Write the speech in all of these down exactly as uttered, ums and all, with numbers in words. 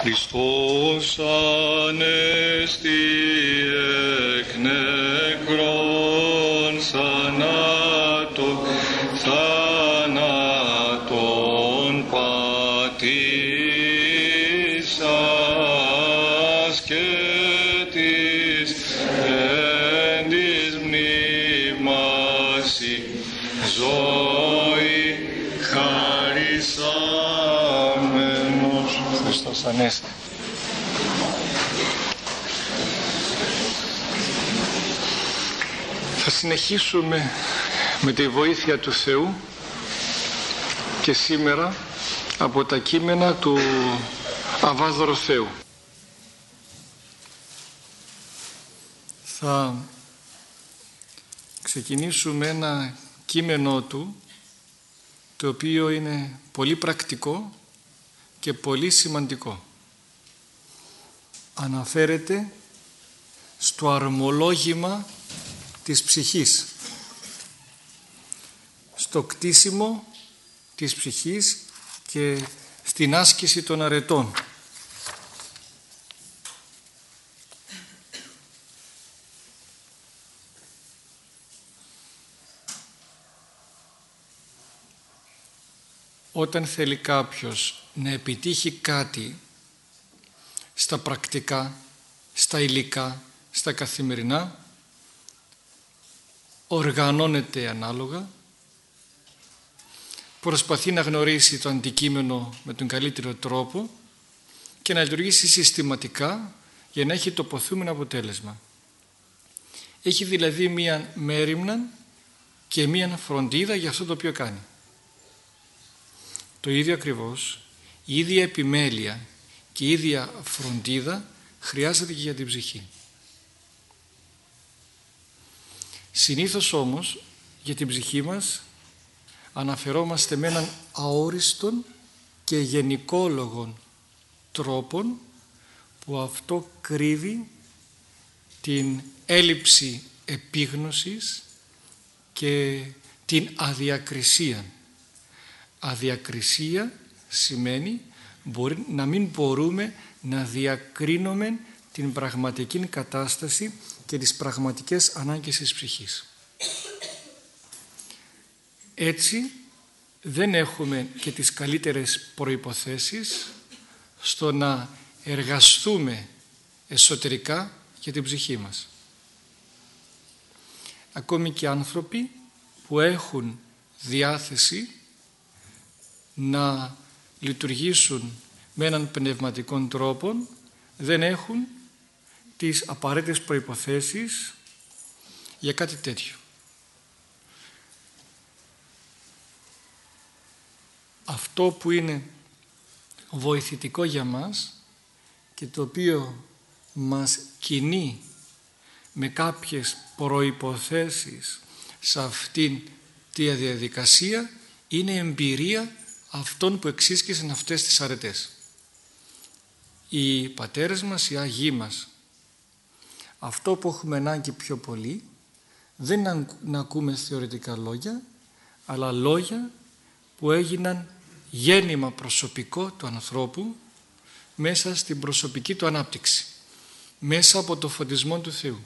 Χριστός ανέστη εκ νεκρών θανάτων, θανάτων πατήσας και της εν της μνήμας ζωή χαρισάμενος. Χριστός ανέστη. Θα συνεχίσουμε με τη βοήθεια του Θεού και σήμερα από τα κείμενα του Αββά Δωροθέου. Θα ξεκινήσουμε ένα κείμενο του, το οποίο είναι πολύ πρακτικό και πολύ σημαντικό. Αναφέρεται στο αρμολόγημα της ψυχής, στο κτίσιμο της ψυχής και στην άσκηση των αρετών. Όταν θέλει κάποιος να επιτύχει κάτι στα πρακτικά, στα υλικά, στα καθημερινά, οργανώνεται ανάλογα, προσπαθεί να γνωρίσει το αντικείμενο με τον καλύτερο τρόπο και να λειτουργήσει συστηματικά για να έχει το ποθούμενο αποτέλεσμα. Έχει δηλαδή μία μέριμνα και μία φροντίδα για αυτό το οποίο κάνει. Το ίδιο ακριβώς, η ίδια επιμέλεια και η ίδια φροντίδα χρειάζεται και για την ψυχή. Συνήθως όμως για την ψυχή μας αναφερόμαστε με έναν αόριστον και γενικόλογον τρόπον, που αυτό κρύβει την έλλειψη επίγνωσης και την αδιακρισία. Αδιακρισία σημαίνει μπορεί, να μην μπορούμε να διακρίνουμε την πραγματική κατάσταση και τις πραγματικές ανάγκες της ψυχής. Έτσι δεν έχουμε και τις καλύτερες προϋποθέσεις στο να εργαστούμε εσωτερικά για την ψυχή μας. Ακόμη και άνθρωποι που έχουν διάθεση να λειτουργήσουν με έναν πνευματικό τρόπο δεν έχουν τις απαραίτητες προϋποθέσεις για κάτι τέτοιο. Αυτό που είναι βοηθητικό για μας και το οποίο μας κινεί με κάποιες προϋποθέσεις σε αυτήν τη διαδικασία είναι η εμπειρία αυτών που εξίσκησαν αυτές τις αρετές. Οι πατέρες μας, οι Άγιοι μας. Αυτό που έχουμε ανάγκη πιο πολύ δεν είναι να ακούμε θεωρητικά λόγια, αλλά λόγια που έγιναν γέννημα προσωπικό του ανθρώπου μέσα στην προσωπική του ανάπτυξη, μέσα από το φωτισμό του Θεού.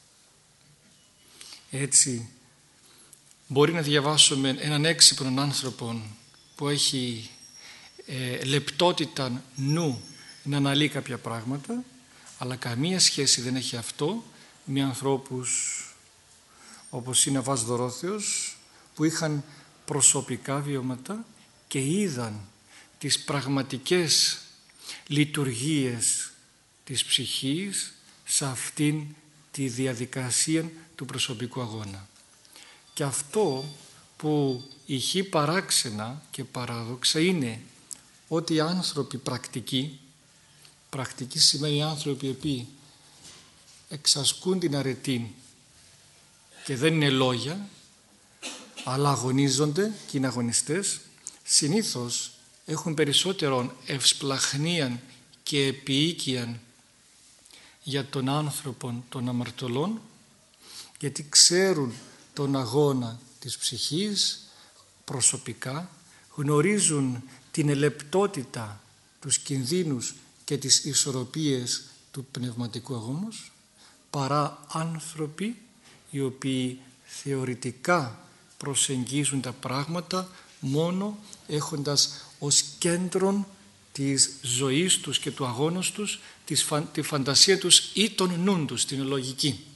Έτσι μπορεί να διαβάσουμε έναν έξυπνον άνθρωπο που έχει ε, λεπτότητα νου να αναλύει κάποια πράγματα, αλλά καμία σχέση δεν έχει αυτό με ανθρώπους όπως είναι ο Αββάς Δωρόθεος, που είχαν προσωπικά βιώματα και είδαν τις πραγματικές λειτουργίες της ψυχής σε αυτήν τη διαδικασία του προσωπικού αγώνα. Και αυτό που ηχεί παράξενα και παράδοξα είναι ότι οι άνθρωποι πρακτικοί, πρακτικοί σημαίνει άνθρωποι οι οποίοι εξασκούν την αρετή και δεν είναι λόγια, αλλά αγωνίζονται και είναι αγωνιστές, συνήθως έχουν περισσότερον ευσπλαχνίαν και επιοίκιαν για τον άνθρωπο των αμαρτωλών, γιατί ξέρουν τον αγώνα της ψυχής προσωπικά, γνωρίζουν την ελεπτότητα, τους κινδύνους και τις ισορροπίες του πνευματικού αγώνος, παρά άνθρωποι οι οποίοι θεωρητικά προσεγγίζουν τα πράγματα μόνο έχοντας ως κέντρο της ζωής τους και του αγώνος τους τη φαντασία τους ή τον νου τους, την λογική.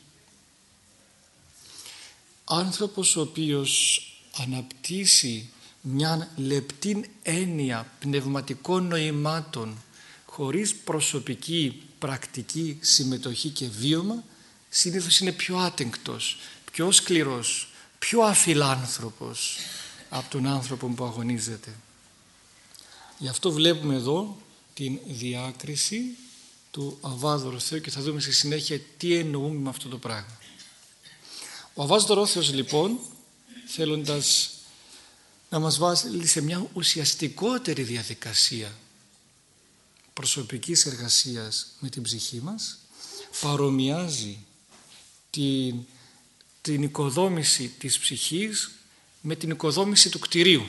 Άνθρωπος ο οποίος αναπτύσσει μια λεπτή έννοια πνευματικών νοημάτων χωρίς προσωπική πρακτική συμμετοχή και βίωμα, συνήθως είναι πιο άτεγκτος, πιο σκληρός, πιο αφιλάνθρωπος από τον άνθρωπο που αγωνίζεται. Γι' αυτό βλέπουμε εδώ την διάκριση του Αββά Δωροθέου και θα δούμε στη συνέχεια τι εννοούμε με αυτό το πράγμα. Ο Αββάς Δωροθέος λοιπόν, θέλοντας να μας βάλει σε μια ουσιαστικότερη διαδικασία προσωπικής εργασίας με την ψυχή μας, παρομοιάζει την, την οικοδόμηση της ψυχής με την οικοδόμηση του κτηρίου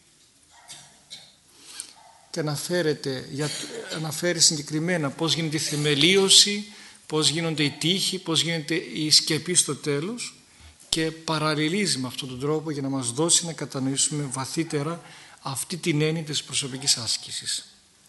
και αναφέρεται, για, αναφέρει συγκεκριμένα πώς γίνεται η θεμελίωση, πώς γίνονται οι τοίχοι, πώς γίνεται η σκεπή στο τέλος και παραλληλίζει με αυτόν τον τρόπο για να μας δώσει να κατανοήσουμε βαθύτερα αυτή την έννοια της προσωπικής άσκησης.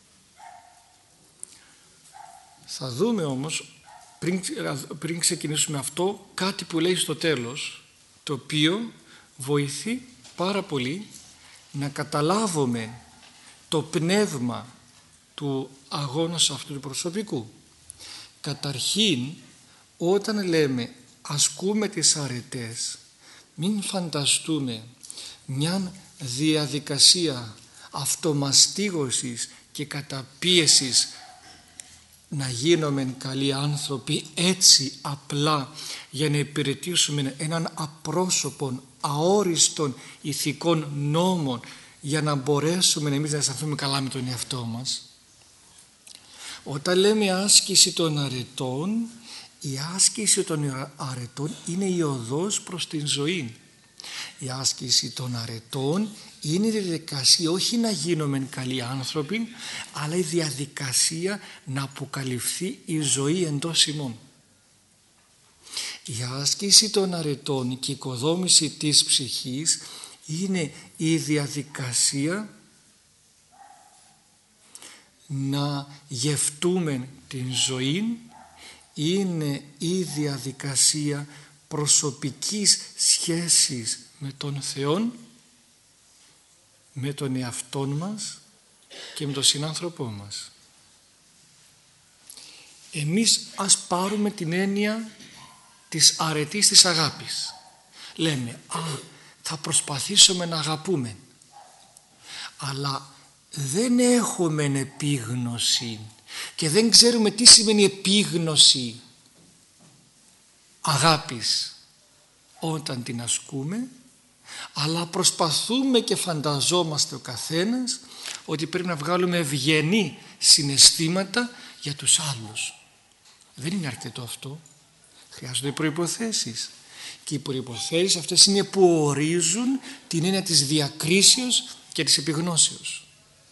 Θα δούμε όμως πριν, πριν ξεκινήσουμε αυτό κάτι που λέει στο τέλος, το οποίο βοηθεί πάρα πολύ να καταλάβουμε το πνεύμα του αγώνα αυτού του προσωπικού. Καταρχήν, όταν λέμε ασκούμε τις αρετές, μην φανταστούμε μια διαδικασία αυτομαστίγωσης και καταπίεσης να γίνουμε καλοί άνθρωποι έτσι απλά για να υπηρετήσουμε έναν απρόσωπον, αόριστον ηθικών νόμων για να μπορέσουμε εμείς να αισθανθούμε καλά με τον εαυτό μας. Όταν λέμε άσκηση των αρετών, η άσκηση των αρετών είναι η οδός προς την ζωή. Η άσκηση των αρετών είναι η διαδικασία όχι να γίνουμε καλοί άνθρωποι, αλλά η διαδικασία να αποκαλυφθεί η ζωή εντός ημών. Η άσκηση των αρετών και η οικοδόμηση της ψυχής είναι η διαδικασία να γευτούμε την ζωή, είναι η διαδικασία προσωπικής σχέσης με τον Θεό, με τον εαυτό μας και με τον συνάνθρωπό μας. Εμείς ας πάρουμε την έννοια της αρετής της αγάπης. Λέμε, α, θα προσπαθήσουμε να αγαπούμε, αλλά δεν έχουμε επίγνωση και δεν ξέρουμε τι σημαίνει επίγνωση αγάπης όταν την ασκούμε, αλλά προσπαθούμε και φανταζόμαστε ο καθένας ότι πρέπει να βγάλουμε ευγενή συναισθήματα για τους άλλους. Δεν είναι αρκετό αυτό. Χρειάζονται προϋποθέσεις. Και οι προϋποθέσεις αυτές είναι που ορίζουν την έννοια της διακρίσεως και της επιγνώσεως.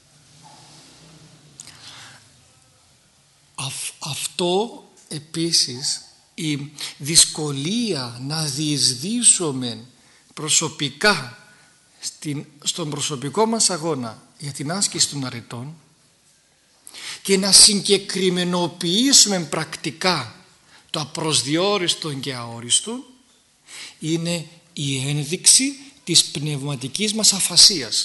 Αυτό επίσης, η δυσκολία να διεισδύσουμε προσωπικά στην, στον προσωπικό μας αγώνα για την άσκηση των αρετών και να συγκεκριμενοποιήσουμε πρακτικά το απροσδιόριστο και αόριστο, είναι η ένδειξη της πνευματικής μας αφασίας.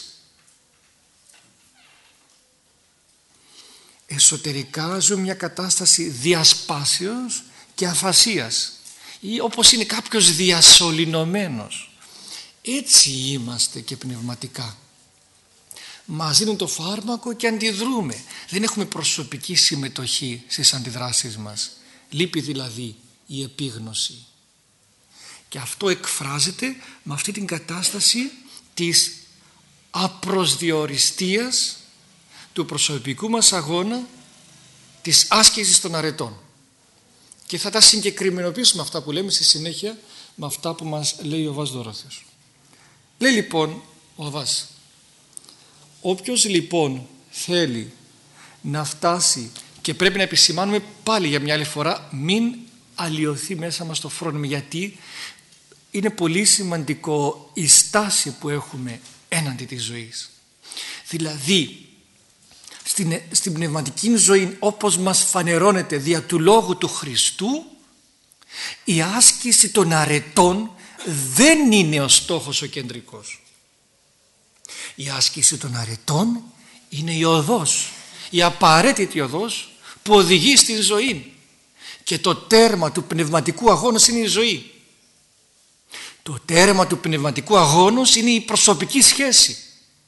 Εσωτερικά ζούμε μια κατάσταση διασπάσεως και αφασίας, ή όπως είναι κάποιος διασωληνωμένος. Έτσι είμαστε και πνευματικά. Μας δίνουν το φάρμακο και αντιδρούμε. Δεν έχουμε προσωπική συμμετοχή στις αντιδράσεις μας. Λείπει δηλαδή η επίγνωση. Και αυτό εκφράζεται με αυτή την κατάσταση της απροσδιοριστίας του προσωπικού μας αγώνα, της άσκησης των αρετών. Και θα τα συγκεκριμενοποιήσουμε αυτά που λέμε στη συνέχεια με αυτά που μας λέει ο Αββάς Δωροθέος. Λέει λοιπόν ο Αββάς, όποιος λοιπόν θέλει να φτάσει Και πρέπει να επισημάνουμε πάλι για μια άλλη φορά, μην αλλοιωθεί μέσα μας το φρόνημα, γιατί είναι πολύ σημαντικό η στάση που έχουμε έναντι της ζωής. Δηλαδή στην, στην πνευματική ζωή, όπως μας φανερώνεται δια του λόγου του Χριστού, η άσκηση των αρετών δεν είναι ο στόχος ο κεντρικός. Η άσκηση των αρετών είναι η οδός, η απαραίτητη οδός που οδηγεί στη ζωή, και το τέρμα του πνευματικού αγώνος είναι η ζωή. Το τέρμα του πνευματικού αγώνος είναι η προσωπική σχέση.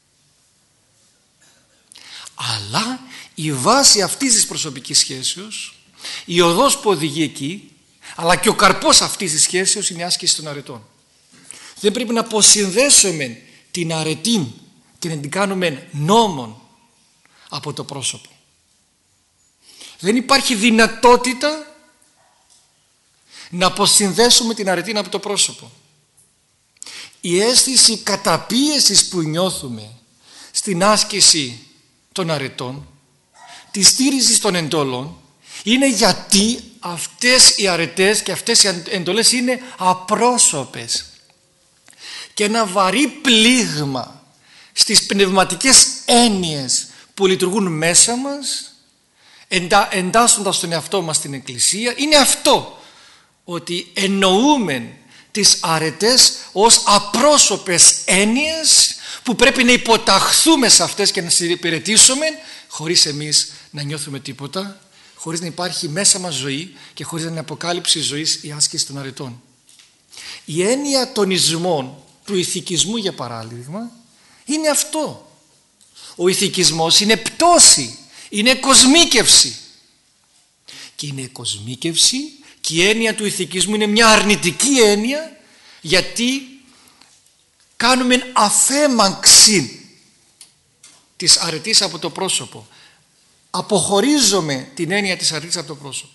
Αλλά η βάση αυτής της προσωπικής σχέσεως, η οδός που οδηγεί εκεί, αλλά και ο καρπός αυτής της σχέσεως είναι η άσκηση των αρετών. Δεν πρέπει να αποσυνδέσουμε την αρετή και να την κάνουμε νόμον από το πρόσωπο. Δεν υπάρχει δυνατότητα να αποσυνδέσουμε την αρετή από το πρόσωπο. Η αίσθηση καταπίεσης που νιώθουμε στην άσκηση των αρετών, τη στήριξη των εντολών, είναι γιατί αυτές οι αρετές και αυτές οι εντολές είναι απρόσωπες. Και ένα βαρύ πλήγμα στις πνευματικές έννοιες που λειτουργούν μέσα μας, εντά, εντάσσοντας τον εαυτό μας στην Εκκλησία, είναι αυτό, ότι εννοούμε τις αρετές ως απρόσωπες έννοιες που πρέπει να υποταχθούμε σε αυτές και να τις υπηρετήσουμε, χωρίς εμείς να νιώθουμε τίποτα, χωρίς να υπάρχει μέσα μας ζωή και χωρίς να είναι αποκάλυψη ζωής η άσκηση των αρετών. Η έννοια των ισμών, του ηθικισμού για παράδειγμα, είναι αυτό. Ο ηθικισμός είναι πτώση, είναι κοσμίκευση. Και είναι κοσμίκευση, και η έννοια του ηθικισμού είναι μια αρνητική έννοια, γιατί κάνουμε αφέμανξη της αρετής από το πρόσωπο. Αποχωρίζουμε την έννοια της αρετής από το πρόσωπο.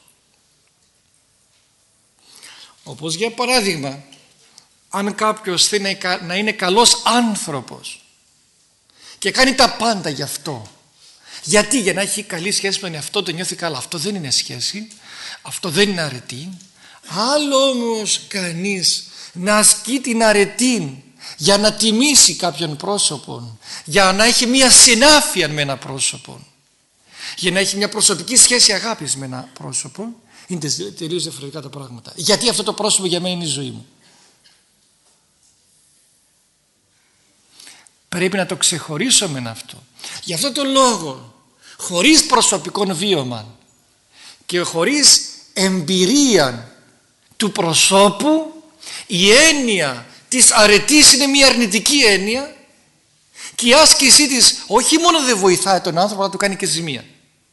Όπως για παράδειγμα, αν κάποιος θέλει να είναι καλός άνθρωπος και κάνει τα πάντα γι' αυτό, γιατί? Για να έχει καλή σχέση με τον εαυτό, το νιώθει καλά. Αυτό δεν είναι σχέση, αυτό δεν είναι αρετή. Άλλο όμως κανείς να ασκεί την αρετή για να τιμήσει κάποιον πρόσωπον, για να έχει μια συνάφεια με ένα πρόσωπο, για να έχει μια προσωπική σχέση αγάπης με ένα πρόσωπο, είναι τελείως διαφορετικά τα πράγματα. Γιατί αυτό το πρόσωπο για μένα είναι η ζωή μου. Πρέπει να το ξεχωρίσουμε αυτό. Γι' αυτό το λόγο, χωρίς προσωπικό βίωμα και χωρίς εμπειρία του προσώπου, η έννοια της αρετής είναι μια αρνητική έννοια, και η άσκησή της όχι μόνο δεν βοηθάει τον άνθρωπο, αλλά του κάνει και ζημία.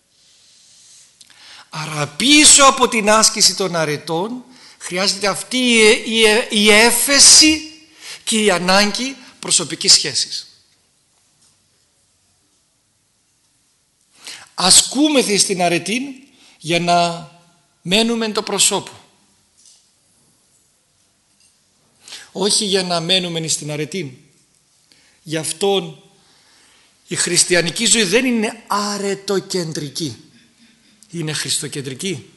Άρα πίσω από την άσκηση των αρετών χρειάζεται αυτή η, η, η έφεση και η ανάγκη προσωπικής σχέσης. Ασκούμεθα στην αρετή για να μένουμε το προσώπου, όχι για να μένουμε στην αρετή. Γι' αυτό η χριστιανική ζωή δεν είναι αρετοκεντρική, είναι χριστοκεντρική.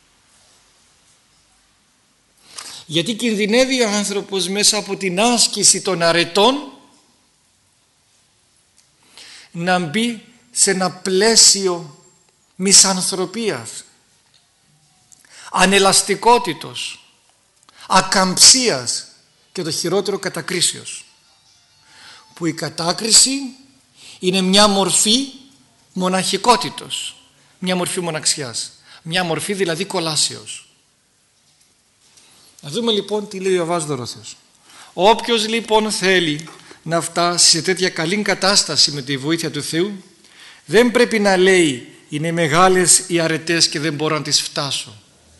Γιατί κινδυνεύει ο άνθρωπος μέσα από την άσκηση των αρετών να μπει σε ένα πλαίσιο μισανθρωπίας, ανελαστικότητος, ακαμψίας και το χειρότερο κατακρίσεως, που η κατάκριση είναι μια μορφή μοναχικότητος, μια μορφή μοναξιάς, μια μορφή δηλαδή κολάσεως. Να δούμε λοιπόν τι λέει ο Αββάς Δωρόθεος. Όποιος λοιπόν θέλει να φτάσει σε τέτοια καλή κατάσταση με τη βοήθεια του Θεού, δεν πρέπει να λέει είναι μεγάλες οι αρετές και δεν μπορώ να τις φτάσω.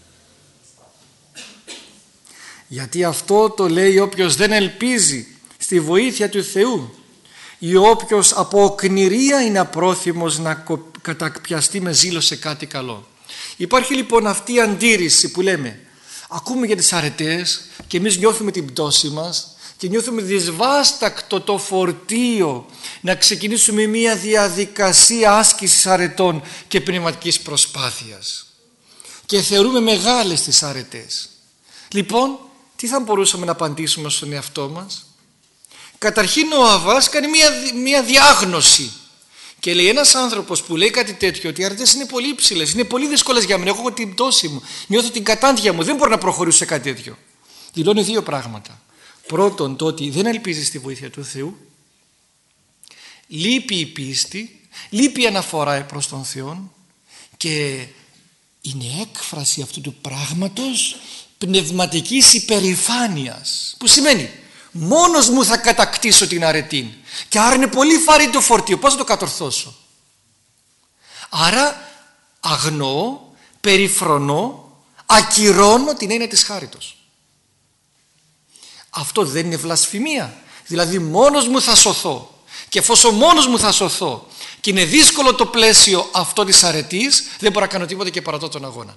Γιατί αυτό το λέει όποιος δεν ελπίζει στη βοήθεια του Θεού, ή όποιος από οκνηρία είναι απρόθυμος να καταπιαστεί με ζήλο σε κάτι καλό. Υπάρχει λοιπόν αυτή η αντίρρηση που λέμε, ακούμε για τις αρετές και εμείς νιώθουμε την πτώση μας και νιώθουμε δυσβάστακτο το φορτίο να ξεκινήσουμε μια διαδικασία άσκησης αρετών και πνευματικής προσπάθειας και θεωρούμε μεγάλες τις αρετές. Λοιπόν, τι θα μπορούσαμε να απαντήσουμε στον εαυτό μας? Καταρχήν ο Αββάς κάνει μια, μια διάγνωση και λέει, ένας άνθρωπος που λέει κάτι τέτοιο, ότι οι αρετές είναι πολύ υψηλές, είναι πολύ δύσκολες για μένα, έχω την πτώση μου, νιώθω την κατάντια μου, δεν μπορώ να προχωρήσω σε κάτι τέτοιο. Δηλώνει δύο πράγματα. Πρώτον, το ότι δεν ελπίζει στη βοήθεια του Θεού, λείπει η πίστη, λείπει η αναφορά προς τον Θεό και είναι έκφραση αυτού του πράγματος πνευματικής υπερηφάνειας, που σημαίνει μόνος μου θα κατακτήσω την αρετή και άρα είναι πολύ βαρύ το φορτίο, πώς θα το κατορθώσω? Άρα αγνοώ, περιφρονώ, ακυρώνω την έννοια της χάριτος. Αυτό δεν είναι βλασφημία? Δηλαδή μόνος μου θα σωθώ, και εφόσον μόνος μου θα σωθώ και είναι δύσκολο το πλαίσιο αυτό της αρετής, δεν μπορώ να κάνω τίποτα και παρατώ τον αγώνα.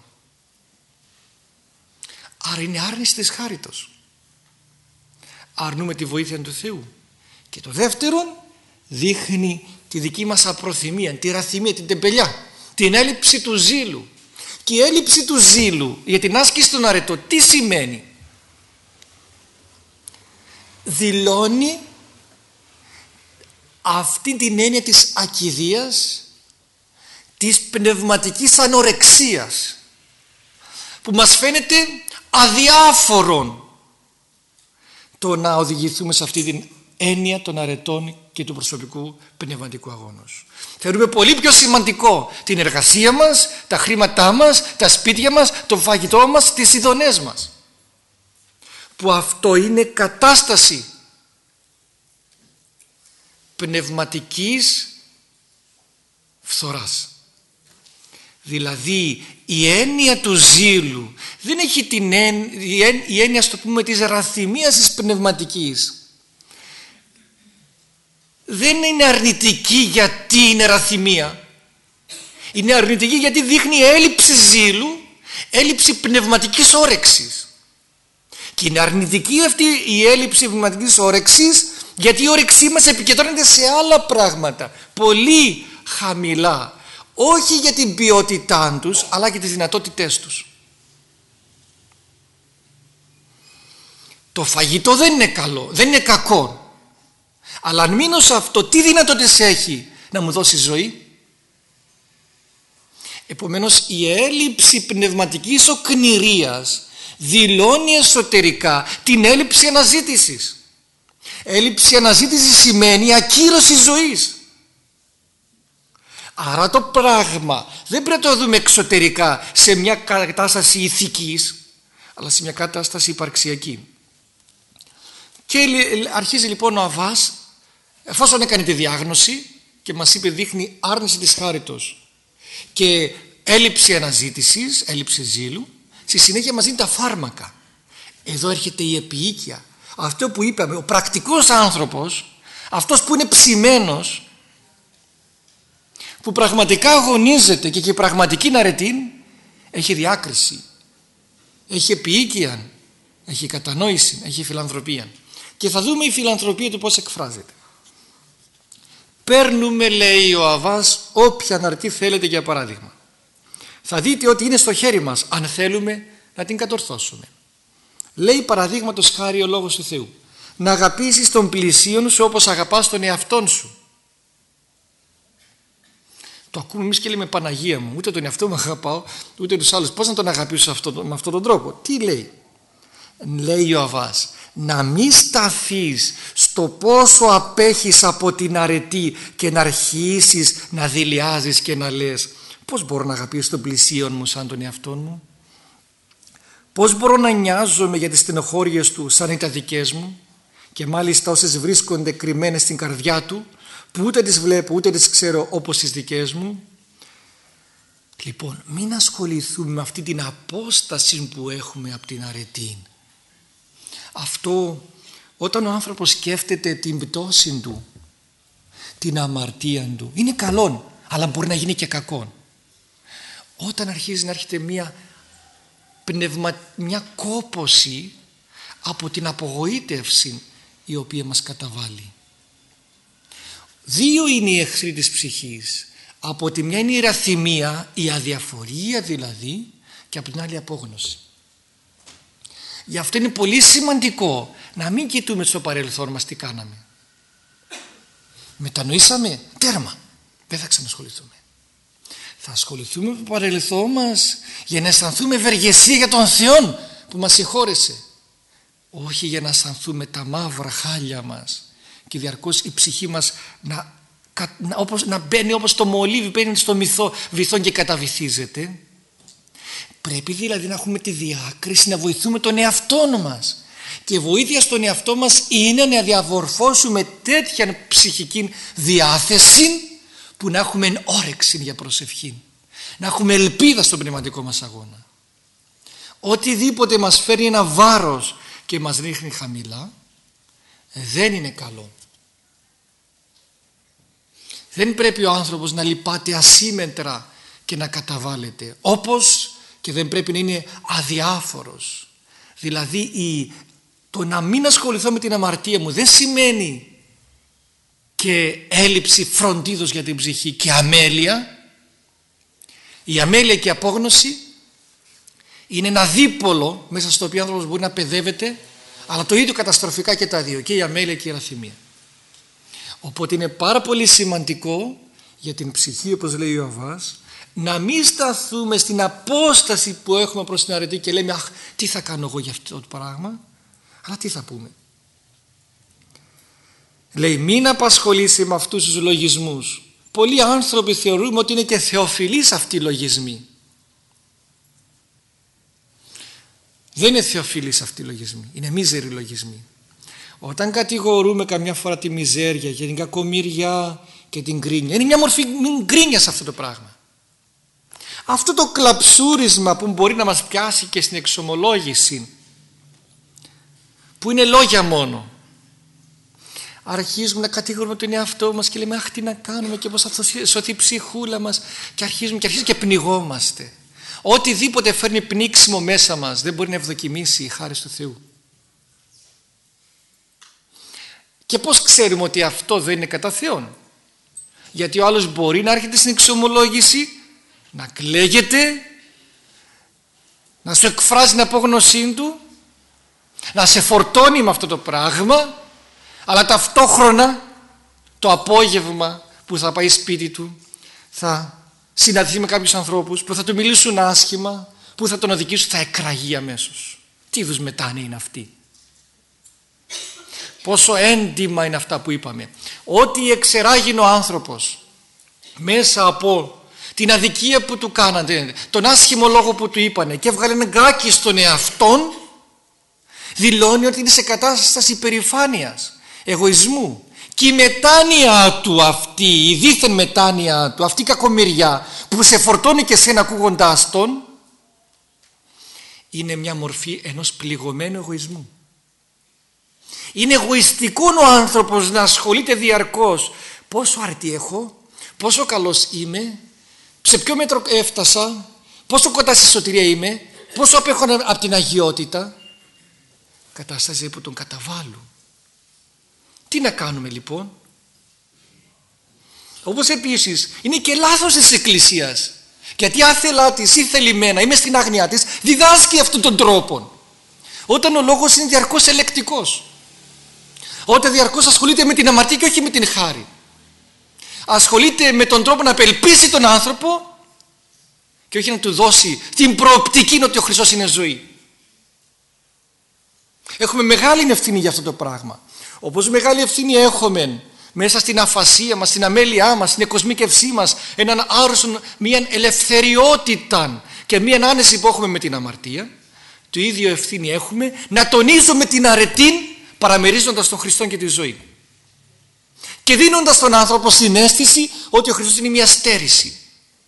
Άρα είναι άρνηση της χάριτος. Αρνούμε τη βοήθεια του Θεού. Και το δεύτερον, δείχνει τη δική μας απροθυμία, τη ραθυμία, την τεμπελιά, την έλλειψη του ζήλου. Και η έλλειψη του ζήλου για την άσκηση των αρετών τι σημαίνει? Δηλώνει αυτή την έννοια της ακιδείας, της πνευματικής ανορεξίας, που μας φαίνεται αδιάφορον το να οδηγηθούμε σε αυτή την έννοια των αρετών και του προσωπικού πνευματικού αγώνος. Θεωρούμε πολύ πιο σημαντικό την εργασία μας, τα χρήματά μας, τα σπίτια μας, το φαγητό μας, τις ειδονές μας, που αυτό είναι κατάσταση πνευματικής φθοράς. Δηλαδή η έννοια του ζήλου δεν έχει την έννοια, η έννοια στο πούμε της ραθυμίας της πνευματικής δεν είναι αρνητική γιατί είναι ραθυμία. Είναι αρνητική γιατί δείχνει έλλειψη ζήλου, έλλειψη πνευματικής όρεξης. Και είναι αρνητική αυτή η έλλειψη πνευματικής όρεξης γιατί η όρεξή μας επικεντρώνεται σε άλλα πράγματα πολύ χαμηλά, όχι για την ποιότητά τους αλλά και τις δυνατότητές τους. Το φαγητό δεν είναι καλό, δεν είναι κακό, αλλά αν μείνω σε αυτό, τι δυνατότητες έχει να μου δώσει ζωή? Επομένως η έλλειψη πνευματικής οκνηρίας δηλώνει εσωτερικά την έλλειψη αναζήτησης. Έλλειψη αναζήτησης σημαίνει ακύρωση ζωής. Άρα το πράγμα δεν πρέπει να το δούμε εξωτερικά σε μια κατάσταση ηθικής, αλλά σε μια κατάσταση υπαρξιακή. Και αρχίζει λοιπόν ο Αββάς, εφόσον έκανε τη διάγνωση και μας είπε δείχνει άρνηση της χάριτος και έλλειψη αναζήτησης, έλλειψη ζήλου, στη συνέχεια μας δίνει τα φάρμακα. Εδώ έρχεται η επιοίκεια. Αυτό που είπαμε, ο πρακτικός άνθρωπος, αυτός που είναι ψημένος, που πραγματικά αγωνίζεται και έχει πραγματική αρετή, έχει διάκριση, έχει επιοίκεια, έχει κατανόηση, έχει φιλανθρωπία. Και θα δούμε η φιλανθρωπία του πώς εκφράζεται. Παίρνουμε, λέει ο Αββάς, όποια αρετή θέλετε για παράδειγμα. Θα δείτε ότι είναι στο χέρι μας αν θέλουμε να την κατορθώσουμε. Λέει παραδείγματος χάρη ο λόγος του Θεού, να αγαπήσεις τον πλησίον σου όπως αγαπάς τον εαυτόν σου. Το ακούμε εμείς και λέμε Παναγία μου, ούτε τον εαυτό μου αγαπάω, ούτε τους άλλους. Πώς να τον αγαπήσω αυτό, με αυτόν τον τρόπο? Τι λέει? Λέει ο Αββάς, να μην σταθείς στο πόσο απέχεις από την αρετή και να αρχίσεις να δειλιάζεις και να λες πώς μπορώ να αγαπήσω τον πλησίον μου σαν τον εαυτόν μου? Πώς μπορώ να νοιάζομαι για τις στενοχώριες του σαν είναι τα δικές μου, και μάλιστα όσες βρίσκονται κρυμμένες στην καρδιά του, που ούτε τις βλέπω ούτε τις ξέρω όπως τις δικές μου? Λοιπόν, μην ασχοληθούμε με αυτή την απόσταση που έχουμε από την αρετή. Αυτό όταν ο άνθρωπος σκέφτεται την πτώση του, την αμαρτία του, είναι καλό, αλλά μπορεί να γίνει και κακό. Όταν αρχίζει να έρχεται μια πνευμα, μια κόπωση από την απογοήτευση η οποία μας καταβάλει. Δύο είναι οι εχθροί της ψυχής. Από τη μια είναι η ραθυμία, η αδιαφορία δηλαδή, και από την άλλη η απόγνωση. Γι' αυτό είναι πολύ σημαντικό να μην κοιτούμε στο παρελθόν μας τι κάναμε. Μετανοήσαμε, τέρμα, δεν θα ξανασχοληθούμε. Θα ασχοληθούμε με το παρελθόν μας για να αισθανθούμε ευεργεσία για τον Θεό που μας συγχώρεσε. Όχι για να αισθανθούμε τα μαύρα χάλια μας και διαρκώς η ψυχή μας να, να, όπως, να μπαίνει όπως το μολύβι μπαίνει στο μυθό, βυθό και καταβυθίζεται. Πρέπει δηλαδή να έχουμε τη διάκριση, να βοηθούμε τον εαυτό μας. Και βοήθεια στον εαυτό μας είναι να διαμορφώσουμε τέτοια ψυχική διάθεση που να έχουμε όρεξη για προσευχή. Να έχουμε ελπίδα στον πνευματικό μας αγώνα. Οτιδήποτε μας φέρει ένα βάρος και μας ρίχνει χαμηλά δεν είναι καλό. Δεν πρέπει ο άνθρωπος να λυπάται ασύμμετρα και να καταβάλλεται, όπως και δεν πρέπει να είναι αδιάφορος. Δηλαδή η, το να μην ασχοληθώ με την αμαρτία μου δεν σημαίνει και έλλειψη φροντίδος για την ψυχή και αμέλεια. Η αμέλεια και η απόγνωση είναι ένα δίπολο μέσα στο οποίο ο άνθρωπος μπορεί να παιδεύεται, αλλά το ίδιο καταστροφικά και τα δύο, και η αμέλεια και η ραθυμία. Οπότε είναι πάρα πολύ σημαντικό για την ψυχή, όπως λέει ο Αββάς, να μην σταθούμε στην απόσταση που έχουμε προς την αρετή και λέμε αχ, τι θα κάνω εγώ για αυτό το πράγμα, αλλά τι θα πούμε. Λέει μην απασχολήσει με αυτούς τους λογισμούς. Πολλοί άνθρωποι θεωρούμε ότι είναι και θεοφιλείς αυτοί οι λογισμοί. Δεν είναι θεοφιλείς αυτοί οι λογισμοί, είναι μίζεροι λογισμοί. Όταν κατηγορούμε καμιά φορά τη μιζέρια και την κακομοιριά και την γκρίνια, είναι μια μορφή γκρίνια σε αυτό το πράγμα. Αυτό το κλαψούρισμα που μπορεί να μας πιάσει και στην εξομολόγηση, που είναι λόγια μόνο, αρχίζουμε να κατηγορούμε τον εαυτό μας και λέμε αχ, τι να κάνουμε και πώς θα σωθεί η ψυχούλα μας, και αρχίζουμε και, αρχίζουμε και πνιγόμαστε. Οτιδήποτε φέρνει πνίξιμο μέσα μας δεν μπορεί να ευδοκιμήσει η χάρις του Θεού. Και πώς ξέρουμε ότι αυτό δεν είναι κατά Θεόν? Γιατί ο άλλος μπορεί να έρχεται στην εξομολόγηση, να κλαίγεται, να σου εκφράζει την απόγνωσή του, να σε φορτώνει με αυτό το πράγμα, αλλά ταυτόχρονα το απόγευμα που θα πάει σπίτι του θα συναντηθεί με κάποιους ανθρώπους που θα του μιλήσουν άσχημα, που θα τον οδηγήσουν, θα εκραγεί αμέσως. Τι είδους μετάνοια είναι αυτή? Πόσο έντιμα είναι αυτά που είπαμε. Ό,τι εξεράγει ο άνθρωπος μέσα από την αδικία που του κάνατε, τον άσχημο λόγο που του είπανε και έβγαλε ένα γκάκι στον εαυτόν, δηλώνει ότι είναι σε κατάσταση υπερηφάνειας, εγωισμού. Και η μετάνοια του αυτή, η δίθεν μετάνοια του, αυτή η κακομοιριά που σε φορτώνει και σένα ακούγοντάς τον, είναι μια μορφή ενός πληγωμένου εγωισμού. Είναι εγωιστικό ο άνθρωπος να ασχολείται διαρκώς. Πόσο άρτη έχω, πόσο καλός είμαι, σε ποιο μέτρο έφτασα, πόσο κοντά στη σωτηρία είμαι, πόσο απέχω από την αγιότητα. Κατάσταση που τον καταβάλουν. Τι να κάνουμε λοιπόν? Όπως επίσης είναι και λάθος της Εκκλησίας, γιατί άθελά της ή θελημένα ή μες στην άγνοιά της διδάσκει αυτόν τον τρόπο, όταν ο λόγος είναι διαρκώς ελεκτικός, όταν διαρκώς ασχολείται με την αμαρτία και όχι με την χάρη. Ασχολείται με τον τρόπο να απελπίσει τον άνθρωπο και όχι να του δώσει την προοπτική ότι ο Χριστός είναι ζωή. Έχουμε μεγάλη ευθύνη για αυτό το πράγμα. Όπως μεγάλη ευθύνη έχουμε μέσα στην αφασία μας, στην αμέλειά μας, στην εκοσμίκευσή μας, έναν άρρωστον, μια ελευθεριότητα και μια άνεση που έχουμε με την αμαρτία, το ίδιο ευθύνη έχουμε να τονίζουμε την αρετή παραμερίζοντας τον Χριστό και τη ζωή και δίνοντας τον άνθρωπο συναίσθηση ότι ο Χριστός είναι μια στέρηση.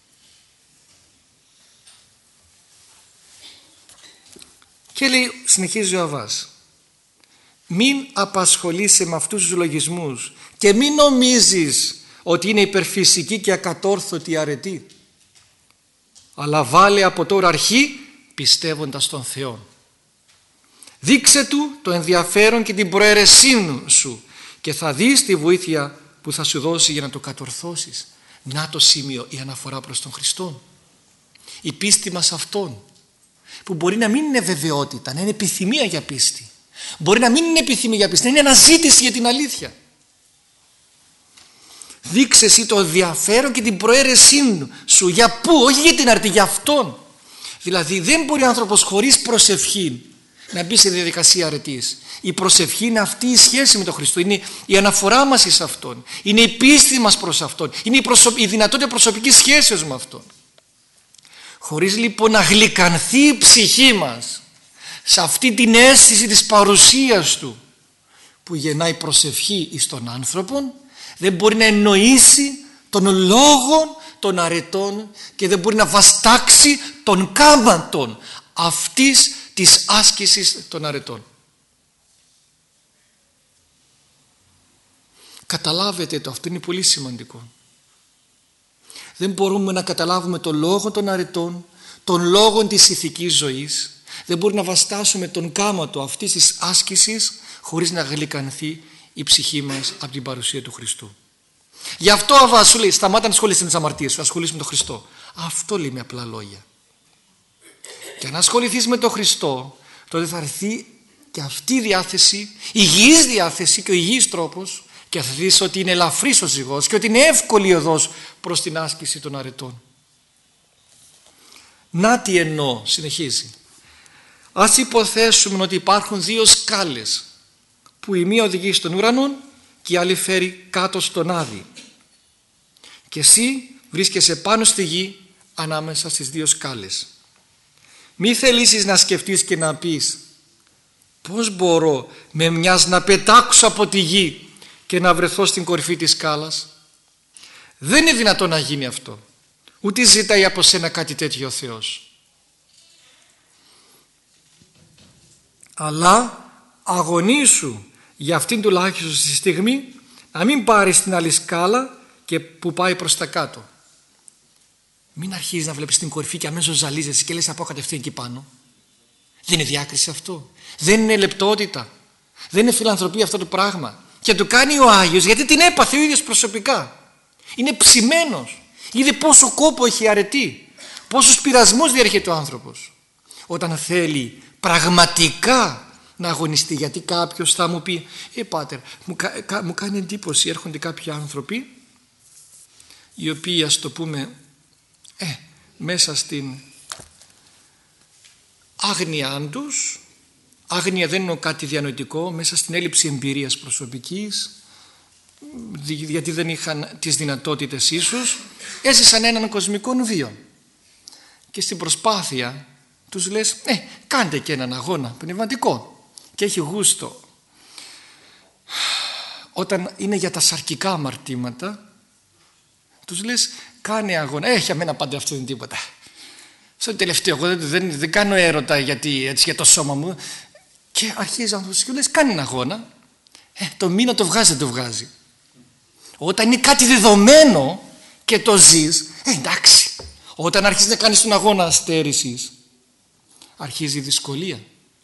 Και λέει, συνεχίζει ο Αββάς, μην απασχολείσαι με αυτούς τους λογισμούς και μην νομίζεις ότι είναι υπερφυσική και ακατόρθωτη αρετή, αλλά βάλε από τώρα αρχή πιστεύοντας τον Θεό. Δείξε του το ενδιαφέρον και την προαίρεσή σου και θα δεις τη βοήθεια που θα σου δώσει για να το κατορθώσεις. Να το σημείο, η αναφορά προς τον Χριστό. Η πίστη μας Αυτόν, που μπορεί να μην είναι βεβαιότητα, να είναι επιθυμία για πίστη. Μπορεί να μην είναι επιθυμία για πίστη, να είναι αναζήτηση για την αλήθεια. Δείξε εσύ το ενδιαφέρον και την προαίρεσή σου. Για πού? Όχι για την αρτή, για Αυτόν. Δηλαδή δεν μπορεί ο άνθρωπος χωρίς προσευχή να μπει σε διαδικασία αρετής. Η προσευχή είναι αυτή η σχέση με τον Χριστό. Είναι η αναφορά μας εις Αυτόν. Είναι η πίστη μας προς Αυτόν. Είναι η, προσω... η δυνατότητα προσωπικής σχέσεως με Αυτόν. Χωρίς λοιπόν να γλυκανθεί η ψυχή μας σε αυτή την αίσθηση της παρουσίας Του που γεννάει προσευχή εις τον άνθρωπο, δεν μπορεί να εννοήσει τον λόγο των αρετών και δεν μπορεί να βαστάξει τον κάματον αυτής της άσκησης των αρετών. Καταλάβετε το, αυτό είναι πολύ σημαντικό. Δεν μπορούμε να καταλάβουμε τον λόγο των αρετών, τον λόγο της ηθικής ζωής. Δεν μπορούμε να βαστάσουμε τον κάματο αυτής της άσκησης χωρίς να γλυκανθεί η ψυχή μας από την παρουσία του Χριστού. Γι' αυτό Αβά σου λέει, σταμάτα να ασχολείσαι με τις αμαρτίες σου, ασχολείσαι με τον Χριστό. Αυτό λέει με απλά λόγια. Και αν ασχοληθείς με τον Χριστό, τότε θα έρθει και αυτή η διάθεση, υγιής διάθεση και ο υγιής τρόπος, και θα δεις ότι είναι ελαφρύς ο ζυγός και ότι είναι εύκολη η οδός προς την άσκηση των αρετών. Να τι εννοώ, συνεχίζει. Ας υποθέσουμε ότι υπάρχουν δύο σκάλες, που η μία οδηγεί στον ουρανό και η άλλη φέρει κάτω στον άδη. Και εσύ βρίσκεσαι πάνω στη γη ανάμεσα στις δύο σκάλες. Μη θελήσεις να σκεφτείς και να πεις πώς μπορώ με μιας να πετάξω από τη γη και να βρεθώ στην κορυφή της σκάλας. Δεν είναι δυνατόν να γίνει αυτό. Ούτε ζητάει από σένα κάτι τέτοιο ο Θεός. Αλλά αγωνίσου για αυτήν τουλάχιστον στη στιγμή να μην πάρεις την άλλη σκάλα και που πάει προς τα κάτω. Μην αρχίζεις να βλέπεις την κορυφή και αμέσως ζαλίζεσαι και λες από κατευθείαν εκεί πάνω. Δεν είναι διάκριση αυτό. Δεν είναι λεπτότητα. Δεν είναι φιλανθρωπία αυτό το πράγμα. Και το κάνει ο Άγιος γιατί την έπαθε ο ίδιος προσωπικά. Είναι ψημένος. Είδε πόσο κόπο έχει αρετή. Πόσους πειρασμούς διέρχεται ο άνθρωπος. Όταν θέλει πραγματικά να αγωνιστεί. Γιατί κάποιος θα μου πει «Ε πάτερ, μου, κα, κα, μου κάνει εντύπωση, έρχονται κάποιοι άνθρωποι οι οποίοι, ας το πούμε, ε, μέσα στην άγνοιά τους, άγνοια δεν είναι κάτι διανοητικό, μέσα στην έλλειψη εμπειρίας προσωπικής, γιατί δεν είχαν τις δυνατότητες ίσως, έζησαν έναν κοσμικό βίο και στην προσπάθεια τους λες ε, κάντε και έναν αγώνα πνευματικό και έχει γούστο. Όταν είναι για τα σαρκικά αμαρτήματα τους λες κάνε αγώνα, ε, για μένα πάντα αυτό δεν είναι τίποτα. Στο τελευταίο εγώ δεν, δεν, δεν κάνω έρωτα γιατί, έτσι, για το σώμα μου, και αρχίζει ο άνθρωπος και λες κάνει έναν αγώνα, ε, το μήνα το βγάζει δεν το βγάζει. Όταν είναι κάτι δεδομένο και το ζεις, ε, εντάξει. Όταν αρχίζεις να κάνεις τον αγώνα αστέρησης, αρχίζει η δυσκολία.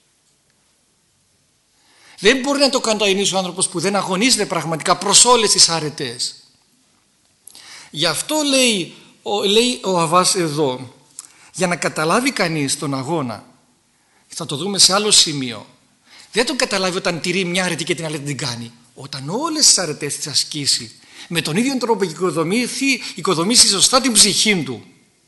Δεν μπορεί να το κατανοήσει ο άνθρωπος που δεν αγωνίζεται πραγματικά προς όλες τις αρετές. Γι' αυτό λέει ο, λέει ο Αβάς εδώ, για να καταλάβει κανείς τον αγώνα, θα το δούμε σε άλλο σημείο, δεν τον καταλάβει όταν τηρεί μια αρετή και την άλλη την κάνει. Όταν όλες τις αρετές τις ασκήσει με τον ίδιο τρόπο και οικοδομήσει σωστά την ψυχή του,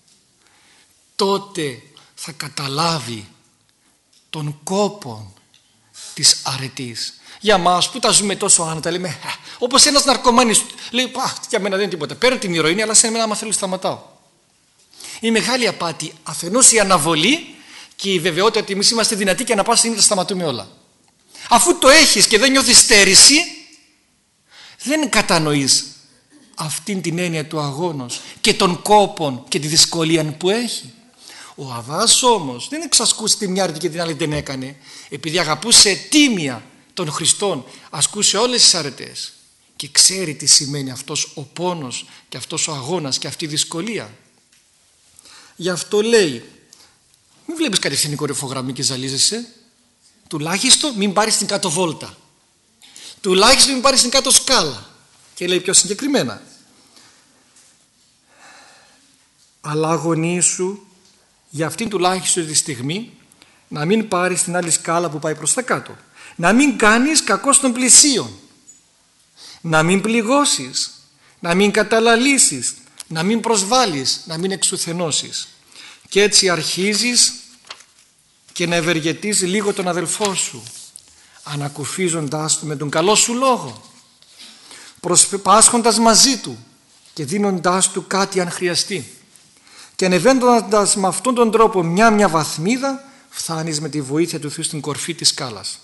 τότε θα καταλάβει τον κόπο της αρετής. Για μας που τα ζούμε τόσο άνετα, λέμε, όπως ένας ναρκωμάνης λέει, για μένα δεν είναι τίποτα, παίρνω την ηρωίνη αλλά σε μένα άμα θέλω σταματάω. Η μεγάλη απάτη αφενός η αναβολή και η βεβαιότητα ότι εμείς είμαστε δυνατοί και ανά πάσα στιγμή τα σταματούμε όλα. Αφού το έχεις και δεν νιώθεις στέρηση, δεν κατανοείς αυτήν την έννοια του αγώνος και των κόπων και τη δυσκολία που έχει. Ο Αβάς όμως δεν εξασκούσε τη μια αρετή και την άλλη δεν έκανε, επειδή αγαπούσε τίμια των Χριστών, ασκούσε όλες τις αρετές και ξέρει τι σημαίνει αυτός ο πόνος και αυτός ο αγώνας και αυτή η δυσκολία. Γι' αυτό λέει, μην βλέπεις κατευθείαν η κορυφογραμμή και ζαλίζεσαι. τουλάχιστον μην πάρεις την κάτω βόλτα, τουλάχιστον μην πάρεις την κάτω σκάλα. Και λέει πιο συγκεκριμένα, αλλά αγωνίσου για αυτήν τουλάχιστον τη στιγμή να μην πάρεις την άλλη σκάλα που πάει προς τα κάτω, να μην κάνεις κακό στον πλησίον, να μην πληγώσεις, να μην καταλαλήσεις, να μην προσβάλλεις, να μην εξουθενώσεις. Και έτσι αρχίζεις και να ευεργετείς λίγο τον αδελφό σου, ανακουφίζοντάς του με τον καλό σου λόγο, προσπάσχοντας μαζί του και δίνοντάς του κάτι αν χρειαστεί. Και ανεβαίνοντας με αυτόν τον τρόπο μια μια βαθμίδα, φτάνεις με τη βοήθεια του Θεού στην κορφή της σκάλας.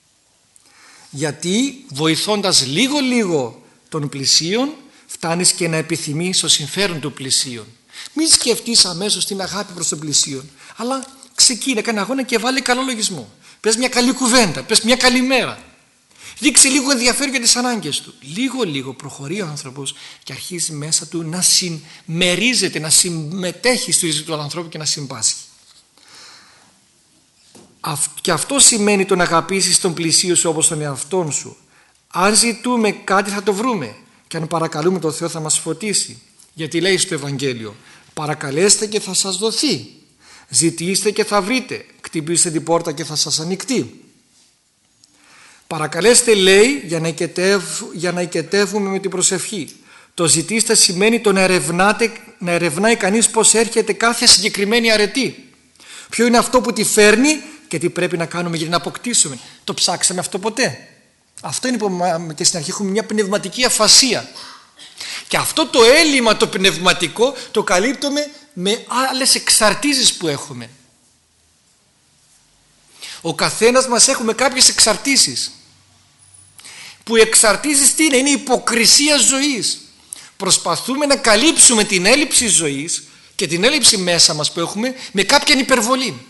Γιατί βοηθώντας λίγο λίγο τον πλησίον, φτάνεις και να επιθυμείς το συμφέρον του πλησίον. Μην σκεφτείς αμέσως την αγάπη προς τον πλησίον, αλλά ξεκίνε, κάνε αγώνα και βάλε καλό λογισμό. Πες μια καλή κουβέντα, πες μια καλή μέρα. Δείξε λίγο ενδιαφέρον για τις ανάγκες του. Λίγο λίγο προχωρεί ο άνθρωπος και αρχίζει μέσα του να συμμερίζεται, να συμμετέχει στη ζωή του ανθρώπου και να συμπάσχει. Και αυτό σημαίνει το να αγαπήσεις τον πλησίο σου όπως τον εαυτόν σου. Αν ζητούμε κάτι θα το βρούμε, και αν παρακαλούμε τον Θεό θα μας φωτίσει. Γιατί λέει στο Ευαγγέλιο, παρακαλέστε και θα σας δοθεί, ζητήστε και θα βρείτε, χτυπήστε την πόρτα και θα σας ανοιχτεί. Παρακαλέστε, λέει, για να, οικετεύ, για να οικετεύουμε με την προσευχή. Το ζητήστε σημαίνει το να, ερευνάτε, να ερευνάει κανείς πώς έρχεται κάθε συγκεκριμένη αρετή. Ποιο είναι αυτό που τη φέρνει και τι πρέπει να κάνουμε για να αποκτήσουμε. Το ψάξαμε αυτό ποτέ? Αυτό είναι που και στην αρχή έχουμε μια πνευματική αφασία. Και αυτό το έλλειμμα το πνευματικό το καλύπτουμε με άλλες εξαρτήσεις που έχουμε. Ο καθένας μας έχουμε κάποιες εξαρτήσεις. Που οι εξαρτήσεις τι είναι? Είναι υποκρισία ζωής. Προσπαθούμε να καλύψουμε την έλλειψη ζωής και την έλλειψη μέσα μας που έχουμε με κάποια υπερβολή.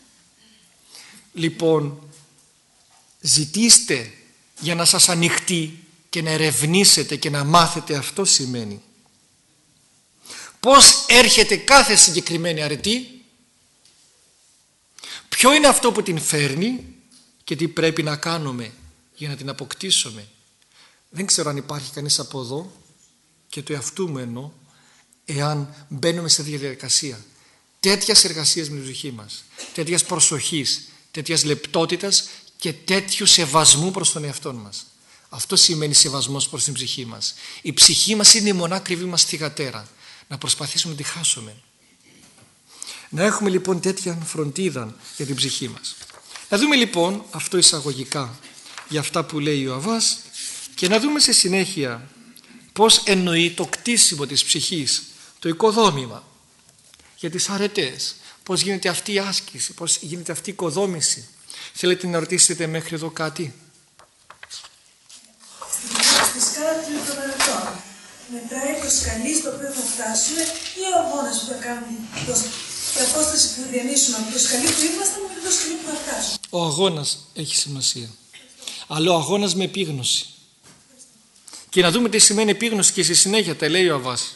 Λοιπόν, ζητήστε για να σας ανοιχτεί και να ερευνήσετε και να μάθετε. Αυτό σημαίνει. Πώς έρχεται κάθε συγκεκριμένη αρετή, ποιο είναι αυτό που την φέρνει και τι πρέπει να κάνουμε για να την αποκτήσουμε. Δεν ξέρω αν υπάρχει κανείς από εδώ, και το εαυτού μου εννοώ, εάν μπαίνουμε σε διαδικασία τέτοιας εργασίας με την ψυχή μας, τέτοιας προσοχής, τέτοιας λεπτότητας και τέτοιου σεβασμού προς τον εαυτό μας. Αυτό σημαίνει σεβασμός προς την ψυχή μας. Η ψυχή μας είναι η μονάκριβη μας θυγατέρα. Να προσπαθήσουμε να τη χάσουμε. Να έχουμε λοιπόν τέτοια φροντίδα για την ψυχή μας. Να δούμε λοιπόν αυτό εισαγωγικά για αυτά που λέει ο Αββάς και να δούμε σε συνέχεια πώς εννοεί το κτίσιμο της ψυχής, το οικοδόμημα για τις αρετές, πώς γίνεται αυτή η άσκηση, πώς γίνεται αυτή η οικοδόμηση. Θέλετε να ρωτήσετε μέχρι εδώ κάτι? Στη σκάλα των αρετών μετράει το σκαλί στο οποίο θα φτάσουμε ή ο αγώνας που θα κάνουμε, η απόσταση που θα διανύσουμε από το σκαλί που ήμασταν μέχρι το σκαλί που θα φτάσουμε? Ο αγώνας έχει σημασία, αλλά ο αγώνας με επίγνωση. Και να δούμε τι σημαίνει επίγνωση και στη συνέχεια τα λέει ο Αββάς.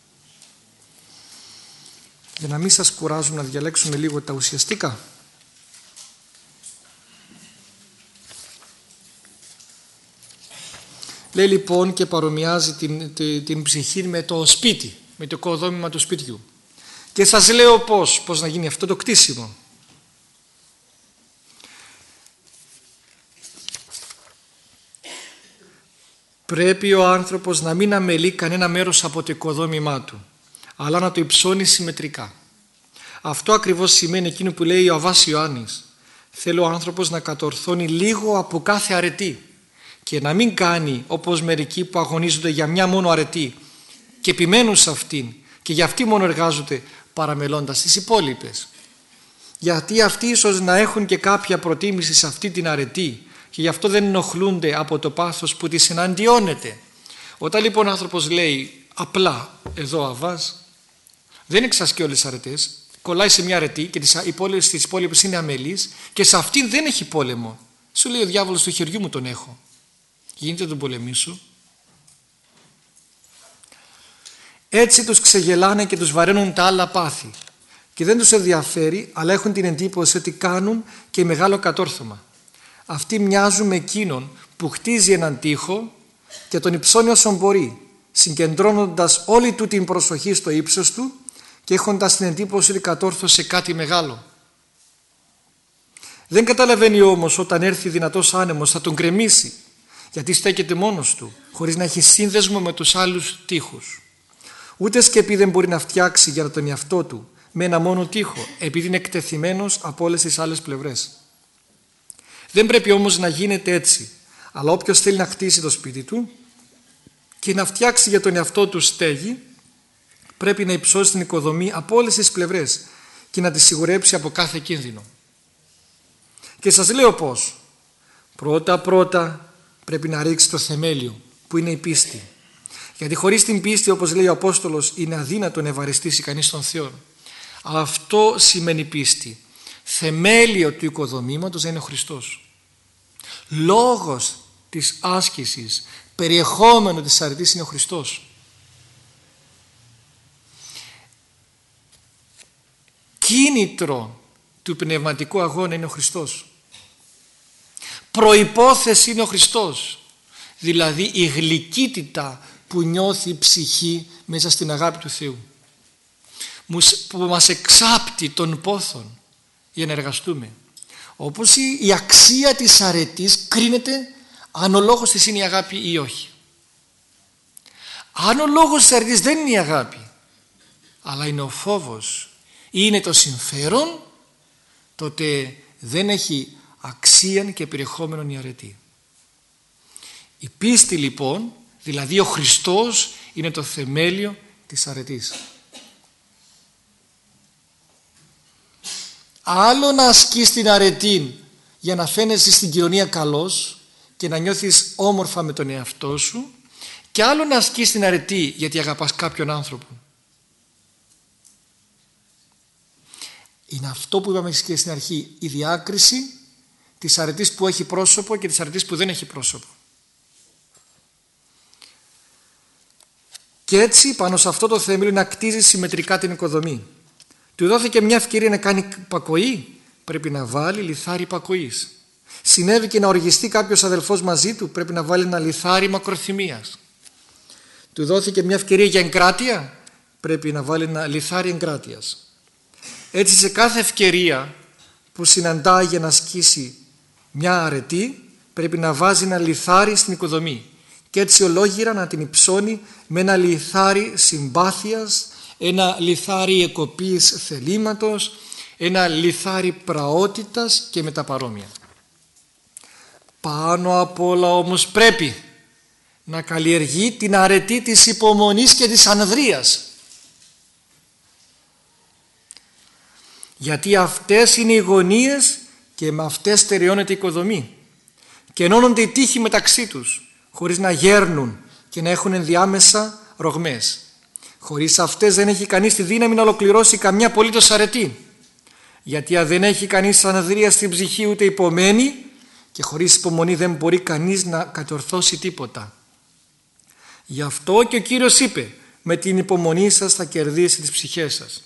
Για να μην σας κουράζουμε να διαλέξουμε λίγο τα ουσιαστικά. Λέει λοιπόν και παρομοιάζει την, την, την ψυχή με το σπίτι, με το οικοδόμημα του σπιτιού. Και σας λέω πώς, πώς να γίνει αυτό το κτίσιμο. Πρέπει ο άνθρωπος να μην αμελεί κανένα μέρος από το οικοδόμημά του, αλλά να το υψώνει συμμετρικά. Αυτό ακριβώς σημαίνει εκείνο που λέει ο Αββάς Ιωάννης. Θέλω ο άνθρωπος να κατορθώνει λίγο από κάθε αρετή και να μην κάνει όπως μερικοί που αγωνίζονται για μια μόνο αρετή και επιμένουν σε αυτήν και για αυτή μόνο εργάζονται, παραμελώντας τις υπόλοιπες. Γιατί αυτοί ίσως να έχουν και κάποια προτίμηση σε αυτή την αρετή και γι' αυτό δεν ενοχλούνται από το πάθος που τις εναντιώνεται. Όταν λοιπόν ο άνθρωπος λέει απλά εδώ Αββάς, δεν εξασκεί όλες τις αρετές, κολλάει σε μια αρετή και τις υπόλοιπες, τις υπόλοιπες είναι αμελείς και σε αυτήν δεν έχει πόλεμο. Σου λέει ο διάβολος, του χεριού μου τον έχω. Γίνεται να τον πολεμήσω. Έτσι τους ξεγελάνε και τους βαραίνουν τα άλλα πάθη και δεν τους ενδιαφέρει, αλλά έχουν την εντύπωση ότι κάνουν και μεγάλο κατόρθωμα. αυτοί μοιάζουν με εκείνον που χτίζει έναν τοίχο και τον υψώνει όσο μπορεί, συγκεντρώνοντας όλη του την προσοχή στο ύψος του και έχοντας την εντύπωση ότι κατόρθωσε κάτι μεγάλο. Δεν καταλαβαίνει όμως όταν έρθει δυνατός άνεμος θα τον κρεμίσει, γιατί στέκεται μόνος του, χωρίς να έχει σύνδεσμο με τους άλλους τοίχους. Ούτε σκεπή δεν μπορεί να φτιάξει για τον εαυτό του με ένα μόνο τοίχο, επειδή είναι εκτεθειμένος από όλες τις άλλες πλευρές. Δεν πρέπει όμως να γίνεται έτσι, αλλά όποιος θέλει να χτίσει το σπίτι του και να φτιάξει για τον εαυτό του στέγη, πρέπει να υψώσει την οικοδομή από όλες τις πλευρές και να τη σιγουρέψει από κάθε κίνδυνο. Και σας λέω πώς. Πρώτα πρώτα πρέπει να ρίξει το θεμέλιο που είναι η πίστη. Γιατί χωρίς την πίστη, όπως λέει ο Απόστολος, είναι αδύνατο να ευαριστήσει κανείς τον Θεό. Αυτό σημαίνει πίστη. Θεμέλιο του οικοδομήματος είναι ο Χριστός. Λόγος της άσκησης, περιεχόμενο της αρετής είναι ο Χριστός. Κίνητρο του πνευματικού αγώνα είναι ο Χριστός. Προϋπόθεση είναι ο Χριστός. Δηλαδή η γλυκύτητα που νιώθει η ψυχή μέσα στην αγάπη του Θεού, που μας εξάπτει των πόθων για να εργαστούμε. Όπως η αξία της αρετής κρίνεται αν ο λόγος της είναι η αγάπη ή όχι. Αν ο λόγος της αρετής δεν είναι η αγάπη, αλλά είναι ο φόβος ή είναι το συμφέρον, τότε δεν έχει αξία και περιεχόμενο η αρετή. Η πίστη λοιπόν, δηλαδή ο Χριστός, είναι το θεμέλιο της αρετής. Άλλο να ασκείς την αρετή για να φαίνεσαι στην κοινωνία καλός και να νιώθεις όμορφα με τον εαυτό σου, και άλλο να ασκείς την αρετή γιατί αγαπάς κάποιον άνθρωπο. Είναι αυτό που είπαμε και στην αρχή, η διάκριση της αρετής που έχει πρόσωπο και της αρετής που δεν έχει πρόσωπο. Και έτσι πάνω σε αυτό το θεμέλιο να κτίζει συμμετρικά την οικοδομή. Του δόθηκε μια ευκαιρία να κάνει υπακοή, πρέπει να βάλει λιθάρι υπακοής. Συνέβη και να οργιστεί κάποιος αδελφός μαζί του, πρέπει να βάλει ένα λιθάρι μακροθυμίας. Του δόθηκε μια ευκαιρία για εγκράτεια, πρέπει να βάλει ένα λιθάρι εγκράτειας. Έτσι σε κάθε ευκαιρία που συναντάει για να ασκήσει μια αρετή, πρέπει να βάζει ένα λιθάρι στην οικοδομή και έτσι ολόγυρα να την υψώνει με ένα λιθάρι συμπάθειας, ένα λιθάρι εκοπής θελήματος, ένα λιθάρι πραότητας και με τα παρόμοια. Πάνω απ' όλα όμως πρέπει να καλλιεργεί την αρετή της υπομονής και της ανδρείας. Γιατί αυτές είναι οι γωνίες και με αυτές στερεώνεται η οικοδομή και ενώνονται οι τείχοι μεταξύ τους χωρίς να γέρνουν και να έχουν ενδιάμεσα ρογμές. Χωρίς αυτές δεν έχει κανείς τη δύναμη να ολοκληρώσει καμιά απολύτως αρετή, γιατί αν δεν έχει κανείς ανδρεία στην ψυχή ούτε υπομένει, και χωρίς υπομονή δεν μπορεί κανείς να κατορθώσει τίποτα. Γι' αυτό και ο Κύριος είπε, με την υπομονή σας θα κερδίσει τις ψυχές σας.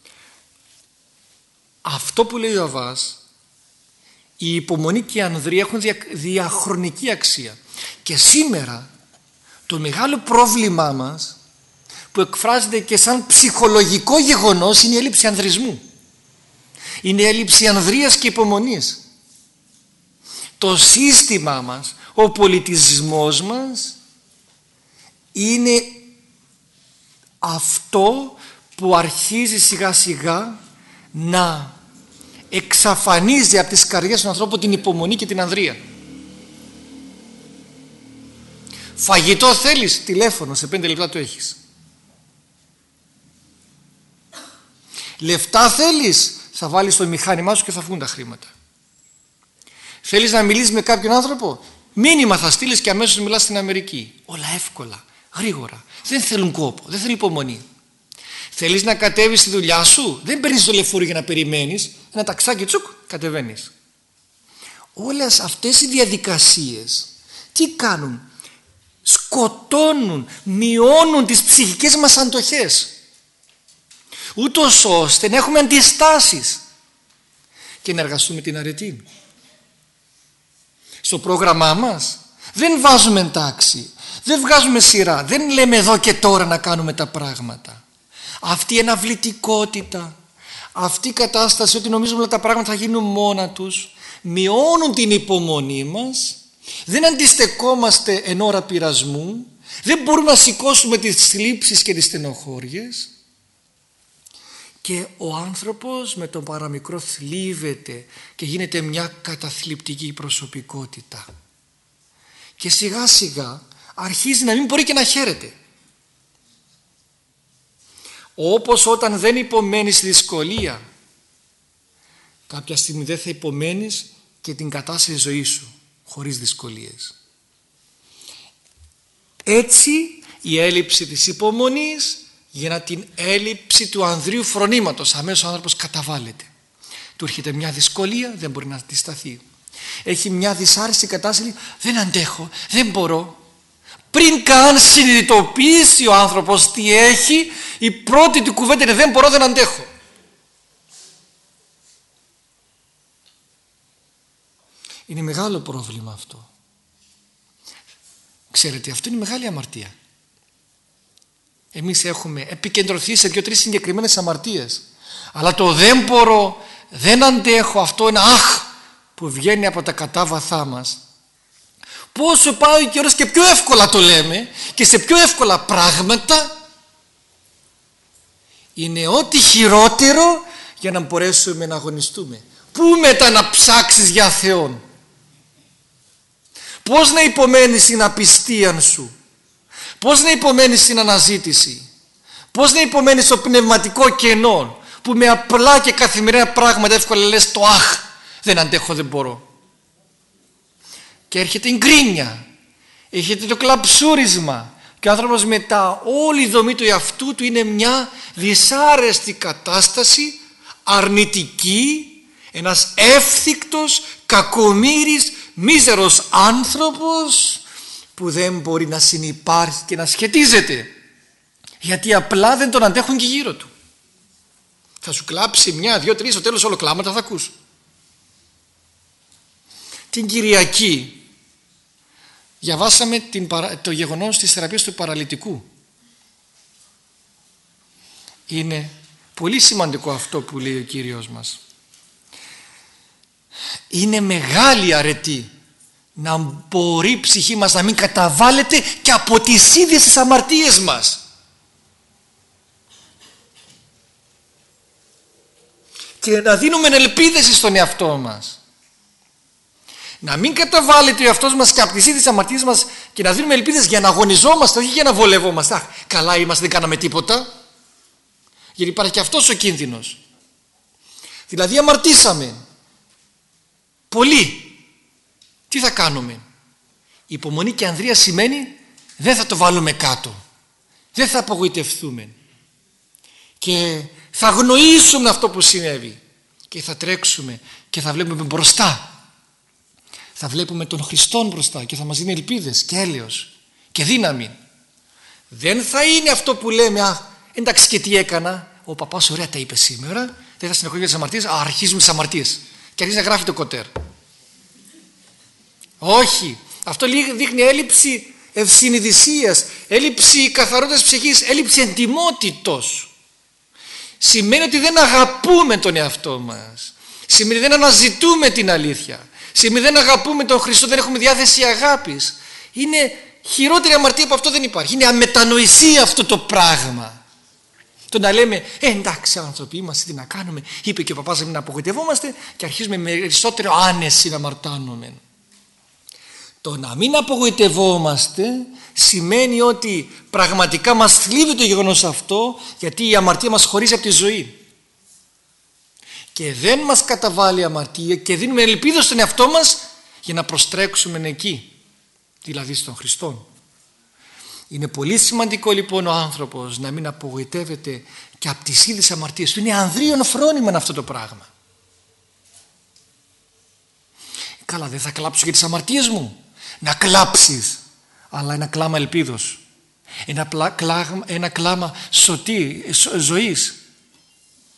Αυτό που λέει ο Αββάς, η υπομονή και η ανδρεία έχουν δια, διαχρονική αξία. Και σήμερα το μεγάλο πρόβλημά μας, που εκφράζεται και σαν ψυχολογικό γεγονός, είναι η έλλειψη ανδρισμού. Είναι η έλλειψη ανδρείας και υπομονής. Το σύστημά μας, ο πολιτισμός μας είναι αυτό που αρχίζει σιγά σιγά να εξαφανίζει από τις καρδιές των ανθρώπων την υπομονή και την ανδρεία. Φαγητό θέλεις, τηλέφωνο, σε πέντε λεπτά το έχεις. Λεφτά θέλεις, θα βάλεις το μηχάνημά σου και θα βγουν τα χρήματα. Θέλεις να μιλήσεις με κάποιον άνθρωπο, μήνυμα θα στείλεις και αμέσως μιλάς στην Αμερική. Όλα εύκολα, γρήγορα, δεν θέλουν κόπο, δεν θέλουν υπομονή. Θέλεις να κατέβεις στη δουλειά σου, δεν παίρνεις το λεωφορείο για να περιμένεις, ένα ταξάκι τσουκ, κατεβαίνεις. Όλες αυτές οι διαδικασίες τι κάνουν? Σκοτώνουν, μειώνουν τις ψυχικές μας αντοχές, ούτως ώστε να έχουμε αντιστάσεις και να εργαστούμε την αρετή. στο πρόγραμμά μας. Δεν βάζουμε τάξη, δεν βγάζουμε σειρά, δεν λέμε εδώ και τώρα να κάνουμε τα πράγματα. Αυτή η εναυλητικότητα, αυτή η κατάσταση ότι νομίζουμε ότι τα πράγματα θα γίνουν μόνα τους, μειώνουν την υπομονή μας, δεν αντιστεκόμαστε εν ώρα πειρασμού, δεν μπορούμε να σηκώσουμε τις θλίψεις και τις στενοχώριες και ο άνθρωπος με τον παραμικρό θλίβεται και γίνεται μια καταθλιπτική προσωπικότητα και σιγά σιγά αρχίζει να μην μπορεί και να χαίρεται. Όπως όταν δεν υπομένεις τη δυσκολία, κάποια στιγμή δεν θα υπομένεις και την κατάσταση ζωής σου χωρίς δυσκολίες. Έτσι η έλλειψη της υπομονής για την έλλειψη του ανδρείου φρονήματος. Αμέσως ο άνθρωπος καταβάλλεται. Του έρχεται μια δυσκολία, δεν μπορεί να αντισταθεί. Έχει μια δυσάρεστη κατάσταση, δεν αντέχω, δεν μπορώ. Πριν καν συνειδητοποιήσει ο άνθρωπος τι έχει, η πρώτη του κουβέντα είναι δεν μπορώ, δεν αντέχω. Είναι μεγάλο πρόβλημα αυτό. Ξέρετε, αυτό είναι μεγάλη αμαρτία. Εμείς έχουμε επικεντρωθεί σε δύο-τρεις συγκεκριμένες αμαρτίες. Αλλά το δεν μπορώ, δεν αντέχω, αυτό είναι αχ που βγαίνει από τα κατάβαθά μας. Πόσο πάει ο καιρός και πιο εύκολα το λέμε και σε πιο εύκολα πράγματα, είναι ό,τι χειρότερο για να μπορέσουμε να αγωνιστούμε. Πού μετά να ψάξεις για Θεόν? Πώς να υπομένεις την απιστία σου? Πώς να υπομένεις την αναζήτηση? Πώς να υπομένεις το πνευματικό κενό που με απλά και καθημερινά πράγματα εύκολα λες το αχ, δεν αντέχω, δεν μπορώ. Και έρχεται η γκρίνια, έρχεται το κλαψούρισμα και ο άνθρωπος μετά όλη η δομή του εαυτού του είναι μια δυσάρεστη κατάσταση, αρνητική, ένας εύθυκτος, κακομοίρης, μίζερος άνθρωπος που δεν μπορεί να συνυπάρχει και να σχετίζεται, γιατί απλά δεν τον αντέχουν και γύρω του. Θα σου κλάψει μια, δύο, τρεις, στο τέλος όλο κλάματα θα ακούς. Την Κυριακή διαβάσαμε την, το γεγονός της θεραπείας του παραλυτικού. Είναι πολύ σημαντικό αυτό που λέει ο Κύριος μας. Είναι μεγάλη αρετή να μπορεί η ψυχή μας να μην καταβάλλεται και από τις ίδιες τις αμαρτίες μας. Και να δίνουμε ελπίδες στον εαυτό μας. Να μην καταβάλλεται ο εαυτός μας και από τις ίδιες αμαρτίες μας και να δίνουμε ελπίδες για να αγωνιζόμαστε, όχι για να βολευόμαστε. Αχ, καλά είμαστε, δεν κάναμε τίποτα. Γιατί υπάρχει και αυτός ο κίνδυνος. Δηλαδή αμαρτήσαμε πολύ. Τι θα κάνουμε? Υπομονή και ανδρεία σημαίνει δεν θα το βάλουμε κάτω. Δεν θα απογοητευτούμε. Και θα αγνοήσουμε αυτό που συνέβη. Και θα τρέξουμε και θα βλέπουμε μπροστά. Θα βλέπουμε τον Χριστόν μπροστά και θα μας δίνει ελπίδες και έλεος και δύναμη. Δεν θα είναι αυτό που λέμε, α, εντάξει και τι έκανα, ο παπάς ωραία τα είπε σήμερα, δεν θα συνεχίσουμε τις αμαρτίες, α, αρχίζουμε τις αμαρτίες και αρχίζει να γράφει το κοτέρ. Όχι, αυτό δείχνει έλλειψη ευσυνειδησίας, έλλειψη καθαρότητας ψυχής, έλλειψη εντιμότητος. Σημαίνει ότι δεν αγαπούμε τον εαυτό μας, σημαίνει ότι δεν αναζητούμε την αλήθεια, σημαίνει δεν αγαπούμε τον Χριστό, δεν έχουμε διάθεση αγάπης. Είναι χειρότερη αμαρτία από αυτό δεν υπάρχει. Είναι αμετανοησία αυτό το πράγμα. Το να λέμε ε, εντάξει άνθρωποι είμαστε, τι να κάνουμε, είπε και ο παπάς να μην απογοητευόμαστε και αρχίζουμε με περισσότερο άνεση να αμαρτάνουμε. Το να μην απογοητευόμαστε σημαίνει ότι πραγματικά μας θλίβει το γεγονός αυτό, γιατί η αμαρτία μας χωρίζει από τη ζωή. Και δεν μας καταβάλει η αμαρτία και δίνουμε ελπίδα στον εαυτό μας για να προστρέξουμε εκεί, δηλαδή στον Χριστό. Είναι πολύ σημαντικό λοιπόν ο άνθρωπος να μην απογοητεύεται και από τις ίδιες αμαρτίες του. Είναι ανδρείον φρόνημα αυτό το πράγμα. Καλά, δεν θα κλάψω για τις αμαρτίες μου. Να κλάψεις, αλλά ένα κλάμα ελπίδος, ένα, πλά, κλάμα, ένα κλάμα σωτή, ζωής,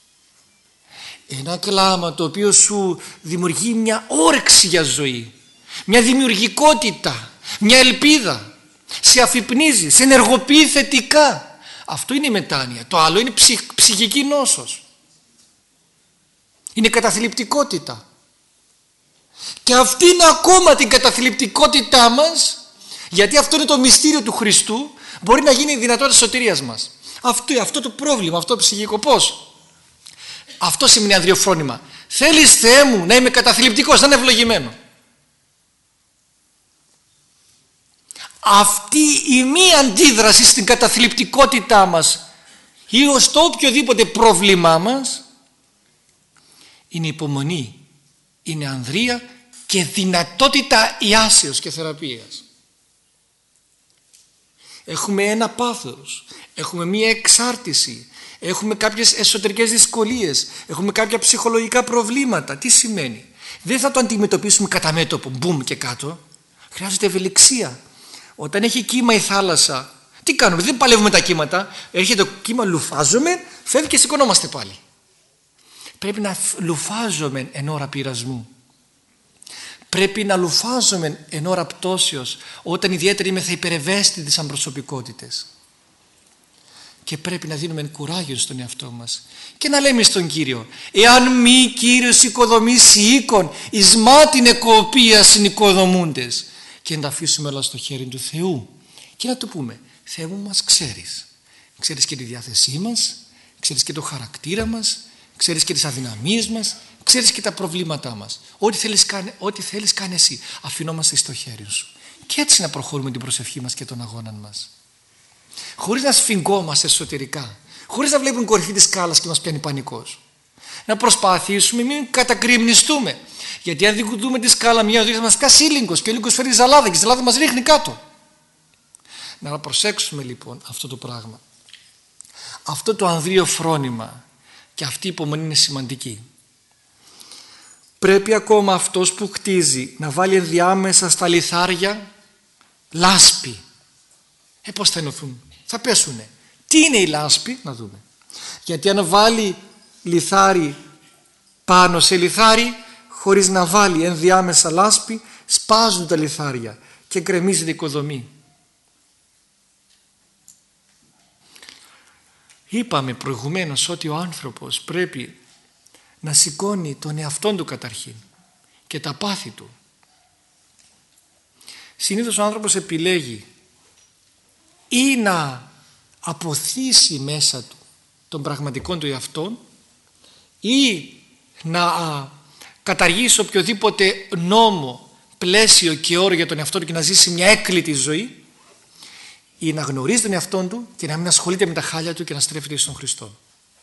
ένα κλάμα το οποίο σου δημιουργεί μια όρεξη για ζωή, μια δημιουργικότητα, μια ελπίδα. Σε αφυπνίζει, σε ενεργοποιεί θετικά. Αυτό είναι η μετάνοια. Το άλλο είναι ψυχ, ψυχική νόσος. Είναι καταθλιπτικότητα. Και αυτή είναι ακόμα την καταθλιπτικότητά μας, γιατί αυτό είναι το μυστήριο του Χριστού, μπορεί να γίνει η δυνατότητα της σωτηρίας μας. Αυτό, αυτό το πρόβλημα, αυτό το ψυχικό, πώς? Αυτό σημαίνει ανδριοφρόνημα. Θέλεις, Θεέ μου, να είμαι καταθλιπτικός, να είναι ευλογημένο. Αυτή η μη αντίδραση στην καταθλιπτικότητά μας ή στο οποιοδήποτε πρόβλημά μας είναι υπομονή, είναι ανδρεία και δυνατότητα ιάσεως και θεραπείας. Έχουμε ένα πάθος, έχουμε μία εξάρτηση, έχουμε κάποιες εσωτερικές δυσκολίες, έχουμε κάποια ψυχολογικά προβλήματα. Τι σημαίνει? Δεν θα το αντιμετωπίσουμε κατά μέτωπο, μπουμ και κάτω. Χρειάζεται ευελιξία. Όταν έχει κύμα η θάλασσα, τι κάνουμε? Δεν παλεύουμε τα κύματα. Έρχεται το κύμα, λουφάζουμε, φεύγει και σηκωνόμαστε πάλι. Πρέπει να λουφάζουμε εν ώρα πειρασμού. Πρέπει να λουφάζουμε εν ώρα πτώσεως, όταν ιδιαίτερα είμαι θα υπερευαίσθητοι σαν προσωπικότητες. Και πρέπει να δίνουμε κουράγιο στον εαυτό μας και να λέμε στον Κύριο: εάν μη Κύριος οικοδομήσει οίκον, εις μα την εκοπία συνοικοδομούντες. Και να τα αφήσουμε όλα στο χέρι του Θεού και να του πούμε: Θεέ μου, μας ξέρεις. Ξέρεις και τη διάθεσή μας, ξέρεις και το χαρακτήρα μας, ξέρεις και τις αδυναμίες μας, ξέρεις και τα προβλήματά μας. Ό,τι θέλεις κάνε, ό,τι θέλεις κάνε εσύ. Αφινόμαστε στο χέρι σου. Και έτσι να προχωρούμε την προσευχή μας και τον αγώνα μας. Χωρίς να σφιγγόμαστε εσωτερικά, χωρίς να βλέπουμε κορυφή της σκάλας και μας πιάνει πανικός. Να προσπαθήσουμε μην κατακριμνιστούμε. Γιατί αν δούμε τη σκάλα, μια οδηγία θα μας κάσει ήλιγκος και ο ήλιγκος φέρει ζαλάδα και η ζαλάδα μας ρίχνει κάτω. Να προσέξουμε λοιπόν αυτό το πράγμα. Αυτό το ανδρείο φρόνημα και αυτή η υπομονή είναι σημαντική. Πρέπει ακόμα αυτός που χτίζει να βάλει ενδιάμεσα στα λιθάρια λάσπη. Ε, πώς θα ενωθούν? Θα πέσουνε. Τι είναι η λάσπη? Να δούμε. Γιατί αν βάλει λιθάρι πάνω σε λιθάρι, χωρίς να βάλει ενδιάμεσα λάσπη, σπάζουν τα λιθάρια και γκρεμίζεται η οικοδομή. Είπαμε προηγουμένως ότι ο άνθρωπος πρέπει να σηκώνει τον εαυτόν του καταρχήν και τα πάθη του. Συνήθως ο άνθρωπος επιλέγει ή να αποθήσει μέσα του τον πραγματικό του εαυτόν ή να καταργήσει οποιοδήποτε νόμο, πλαίσιο και όρο για τον εαυτό του και να ζήσει μια έκλητη ζωή, ή να γνωρίζει τον εαυτό του και να μην ασχολείται με τα χάλια του και να στρέφεται στον Χριστό.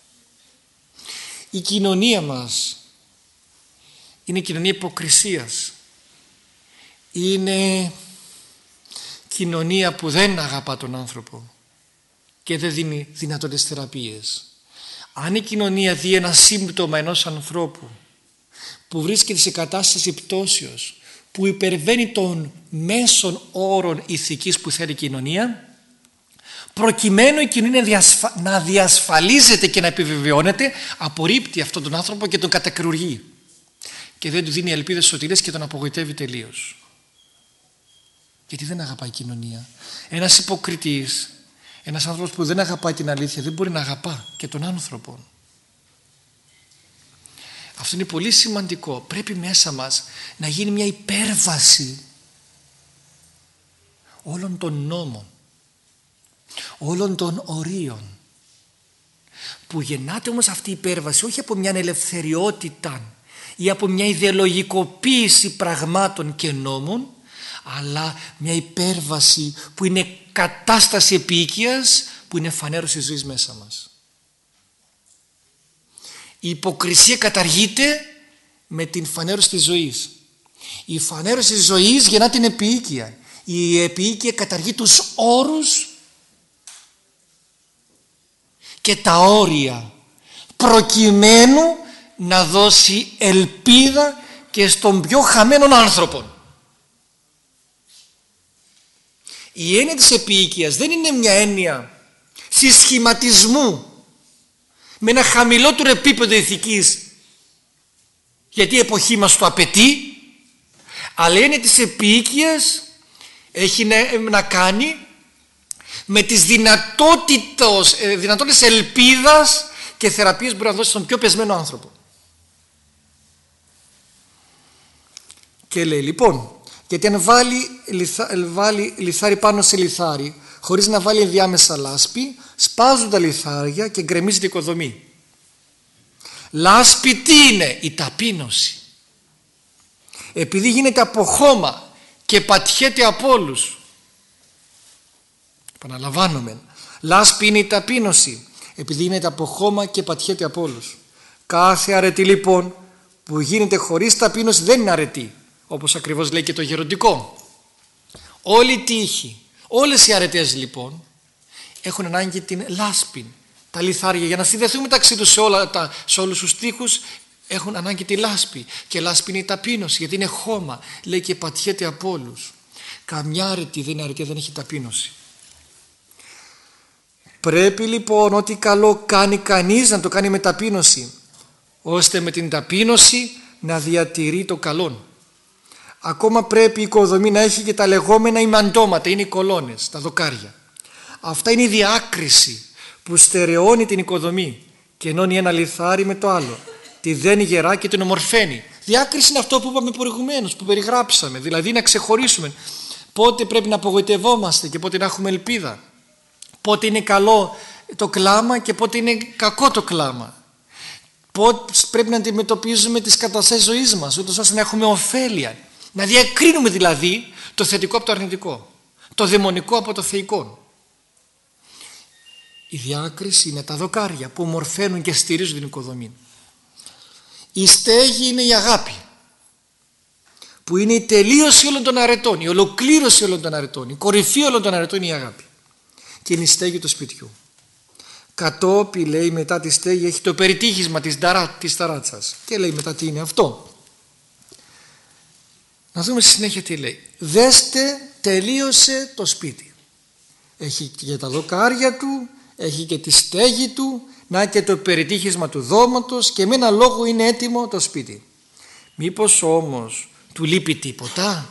Η κοινωνία μας είναι κοινωνία υποκρισίας. Είναι κοινωνία που δεν αγαπά τον άνθρωπο και δεν δίνει δυνατότητες θεραπείες. Αν η κοινωνία δει ένα σύμπτωμα ενός ανθρώπου που βρίσκεται σε κατάσταση πτώσεως, που υπερβαίνει των μέσων όρων ηθικής που θέλει η κοινωνία, προκειμένου η κοινωνία να διασφαλίζεται και να επιβεβαιώνεται, απορρίπτει αυτόν τον άνθρωπο και τον κατακρουργεί και δεν του δίνει ελπίδες σωτηρίας και τον απογοητεύει τελείως. Γιατί δεν αγαπάει η κοινωνία. Ένας υποκριτής, ένας άνθρωπος που δεν αγαπάει την αλήθεια, δεν μπορεί να αγαπά και τον άνθρωπο. Αυτό είναι πολύ σημαντικό. Πρέπει μέσα μας να γίνει μια υπέρβαση όλων των νόμων, όλων των ορίων, που γεννάται όμως αυτή η υπέρβαση όχι από μια ελευθεριότητα ή από μια ιδεολογικοποίηση πραγμάτων και νόμων, αλλά μια υπέρβαση που είναι κατάσταση επίοικιας, που είναι φανέρωση ζωής μέσα μας. Η υποκρισία καταργείται με την φανέρωση της ζωής. Η φανέρωση της ζωής γεννά την επίοικια. Η επίοικια καταργεί τους όρους και τα όρια, προκειμένου να δώσει ελπίδα και στον πιο χαμένον άνθρωπο. Η έννοια της επίοικιας δεν είναι μια έννοια συσχηματισμού με ένα χαμηλότερο επίπεδο ηθικής, γιατί η εποχή μας το απαιτεί, Αλλά η έννοια της επίοικιας έχει να κάνει με τις δυνατότητες, δυνατότητες ελπίδας και θεραπείας που μπορεί να δώσει στον πιο πεσμένο άνθρωπο. Και λέει λοιπόν, γιατί αν βάλει, λιθά, βάλει λιθάρι πάνω σε λιθάρι χωρίς να βάλει ενδιάμεσα λάσπη, σπάζουν τα λιθάρια και γκρεμίζεται η οικοδομή. Λάσπη τι είναι? Η ταπείνωση. Επειδή γίνεται από χώμα και πατιέται από όλους. Επαναλαμβάνομαι. Λάσπη είναι η ταπείνωση. Επειδή γίνεται από χώμα και πατιέται από όλους. Κάθε αρετή λοιπόν που γίνεται χωρίς ταπείνωση δεν είναι αρετή. Όπως ακριβώς λέει και το γεροντικό. Όλη η τύχη, όλες οι αρετές λοιπόν έχουν ανάγκη την λάσπη. Τα λιθάρια για να συνδεθούν μεταξύ τους σε, όλα τα, σε όλους τους τοίχους έχουν ανάγκη τη λάσπη. Και λάσπη είναι η ταπείνωση γιατί είναι χώμα. Λέει και πατιέται από όλους. Καμιά αρετή δεν είναι αρετή, δεν έχει ταπείνωση. Πρέπει λοιπόν ό,τι καλό κάνει κανείς να το κάνει με ταπείνωση, ώστε με την ταπείνωση να διατηρεί το καλόν. Ακόμα πρέπει η οικοδομή να έχει και τα λεγόμενα ημαντώματα, είναι οι κολόνες, τα δοκάρια. Αυτά είναι η διάκριση που στερεώνει την οικοδομή και ενώνει ένα λιθάρι με το άλλο. Τη δένει γερά και την ομορφαίνει. Διάκριση είναι αυτό που είπαμε προηγουμένως, που περιγράψαμε, δηλαδή να ξεχωρίσουμε πότε πρέπει να απογοητευόμαστε και πότε να έχουμε ελπίδα. Πότε είναι καλό το κλάμα και πότε είναι κακό το κλάμα. Πότε πρέπει να αντιμετωπίζουμε τις καταστάσεις ζωής μας, ούτως ώστε να έχουμε ωφέλεια. Να διακρίνουμε δηλαδή το θετικό από το αρνητικό, το δαιμονικό από το θεϊκό. Η διάκριση είναι τα δοκάρια που μορφαίνουν και στηρίζουν την οικοδομή. Η στέγη είναι η αγάπη, που είναι η τελείωση όλων των αρετών, η ολοκλήρωση όλων των αρετών, η κορυφή όλων των αρετών είναι η αγάπη. Και είναι η στέγη του σπιτιού. Κατόπι λέει μετά τη στέγη έχει το περιτύχισμα της, ταρά, της ταράτσας. Και λέει μετά τι είναι αυτό. Να δούμε στη συνέχεια τι λέει. Δέστε, τελείωσε το σπίτι. Έχει και τα δοκάρια του, έχει και τη στέγη του, να και το περιτύχισμα του δώματος και με ένα λόγο είναι έτοιμο το σπίτι. Μήπως όμως του λείπει τίποτα?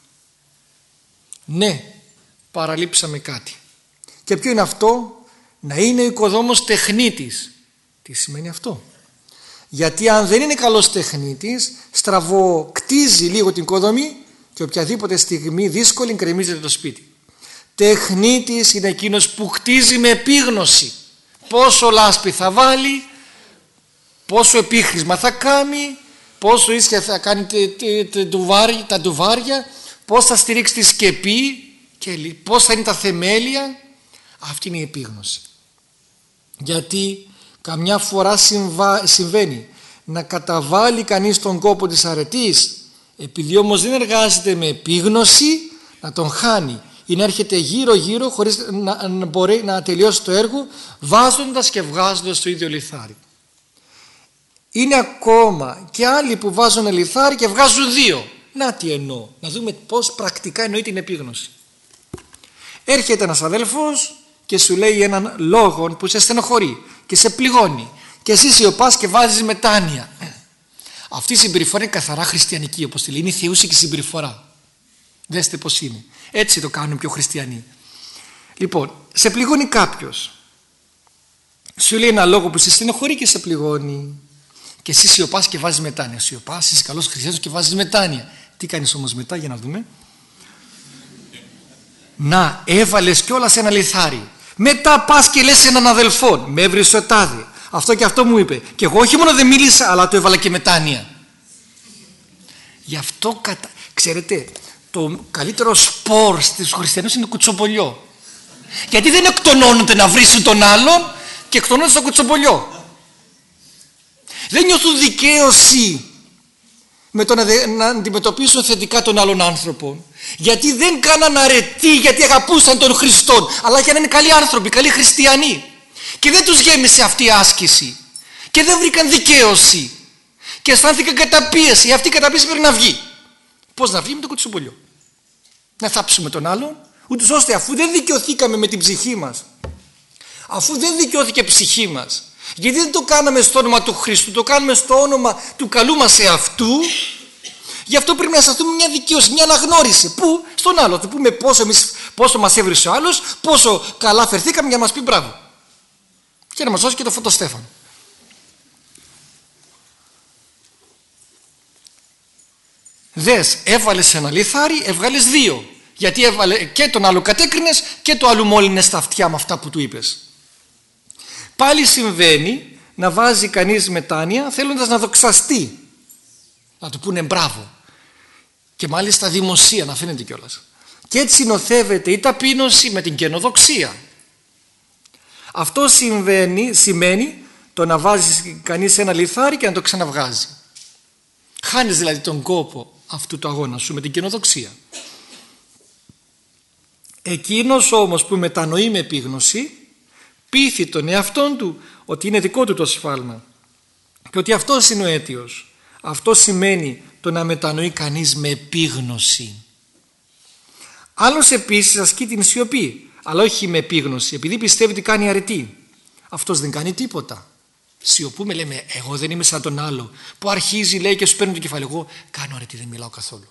Ναι, παραλείψαμε κάτι. Και ποιο είναι αυτό? Να είναι ο οικοδόμος τεχνίτης. Τι σημαίνει αυτό? Γιατί αν δεν είναι καλός τεχνίτης, στραβοκτίζει λίγο την οικοδομή και οποιαδήποτε στιγμή δύσκολη γκρεμίζεται το σπίτι. Τεχνίτης είναι εκείνος που χτίζει με επίγνωση. Πόσο λάσπη θα βάλει, πόσο επίχρησμα θα κάνει, πόσο ίσια θα κάνει τα ντουβάρια, πώς θα στηρίξει τη σκεπή και πώς θα είναι τα θεμέλια. Αυτή είναι η επίγνωση. Γιατί καμιά φορά συμβα... συμβαίνει να καταβάλει κανείς τον κόπο της αρετής, επειδή όμως δεν εργάζεται με επίγνωση, να τον χάνει ή να έρχεται γύρω γύρω χωρίς να, να μπορεί να τελειώσει το έργο, βάζοντας και βγάζοντας το ίδιο λιθάρι. Είναι ακόμα και άλλοι που βάζουν λιθάρι και βγάζουν δύο. Να τι εννοώ, να δούμε πώς πρακτικά εννοεί την επίγνωση. Έρχεται ένας αδέλφος και σου λέει έναν λόγο που σε στενοχωρεί και σε πληγώνει και εσύ σιωπάς και βάζεις μετάνοια. Αυτή η συμπεριφορά είναι καθαρά χριστιανική, όπως τη λέει, είναι η θεούσικη συμπεριφορά. Δέστε πως είναι. Έτσι το κάνουν πιο χριστιανοί. Λοιπόν, σε πληγώνει κάποιος, σου λέει ένα λόγο που σε στενοχωρεί και σε πληγώνει και εσύ σιωπάς και βάζεις μετάνοια. Σιωπάς, είσαι καλός χριστιανός και βάζεις μετάνοια. Τι κάνεις όμως μετά, για να δούμε? Να, έβαλες κιόλας ένα λιθάρι. Μετά πας και λες έναν αδελφό, με έβρισε ο τάδε, αυτό και αυτό μου είπε, και εγώ όχι μόνο δεν μίλησα, αλλά το έβαλα και μετάνοια. Γι' αυτό κατα... ξέρετε, το καλύτερο σπορ στους χριστιανούς είναι το κουτσομπολιό. Γιατί δεν εκτονώνονται να βρίσουν τον άλλον και εκτονώνονται στο κουτσομπολιό. Δεν νιώθουν δικαίωση με το να, να αντιμετωπίσουν θετικά τον άλλον άνθρωπο, γιατί δεν κάναν αρετή γιατί αγαπούσαν τον Χριστόν, αλλά για να είναι καλοί άνθρωποι, καλοί χριστιανοί, και δεν τους γέμισε αυτή η άσκηση και δεν βρήκαν δικαίωση και αισθάνθηκαν καταπίεση. Αυτή η καταπίεση πρέπει να βγει. Πώς να βγει? Με το κουτσομπολιό. Να θάψουμε τον άλλον, ούτως ώστε αφού δεν δικαιωθήκαμε με την ψυχή μας, αφού δεν δικαιώθηκε η ψυχή μας, γιατί δεν το κάναμε στο όνομα του Χριστού, το κάνουμε στο όνομα του καλού μας εαυτού, Γι' αυτό πρέπει να αισθανθούμε μια δικαίωση, μια αναγνώριση. Πού? Στον άλλο. Θα πούμε πόσο, εμείς, πόσο μας έβρισε ο άλλος, πόσο καλά φερθήκαμε για να μας πει μπράβο. Και να μας δώσει και το φωτοστέφανο. Δες, έβαλες ένα λιθάρι, έβγαλες δύο. Γιατί έβαλε και τον άλλο κατέκρινες και το άλλο μόλυνες στα αυτιά με αυτά που του είπες. Πάλι συμβαίνει να βάζει κανείς μετάνοια θέλοντας να δοξαστεί, να του πούνε μπράβο, και μάλιστα δημοσία, να φαίνεται κιόλας. Και έτσι νοθεύεται η ταπείνωση με την καινοδοξία. Αυτό συμβαίνει, σημαίνει το να βάζει κανείς ένα λιθάρι και να το ξαναβγάζει. Χάνεις δηλαδή τον κόπο αυτού του αγώνα σου με την καινοδοξία. Εκείνος όμως που μετανοεί με επίγνωση πείθει τον εαυτόν του ότι είναι δικό του το σφάλμα και ότι αυτός είναι ο αίτιος. Αυτό σημαίνει το να μετανοεί κανείς με επίγνωση. Άλλος επίσης ασκεί την σιωπή, αλλά όχι με επίγνωση, επειδή πιστεύει ότι κάνει αρετή. Αυτός δεν κάνει τίποτα. Σιωπούμε, λέμε, εγώ δεν είμαι σαν τον άλλο που αρχίζει, λέει, και σου παίρνει το κεφάλι. Εγώ κάνω αρετή, δεν μιλάω καθόλου.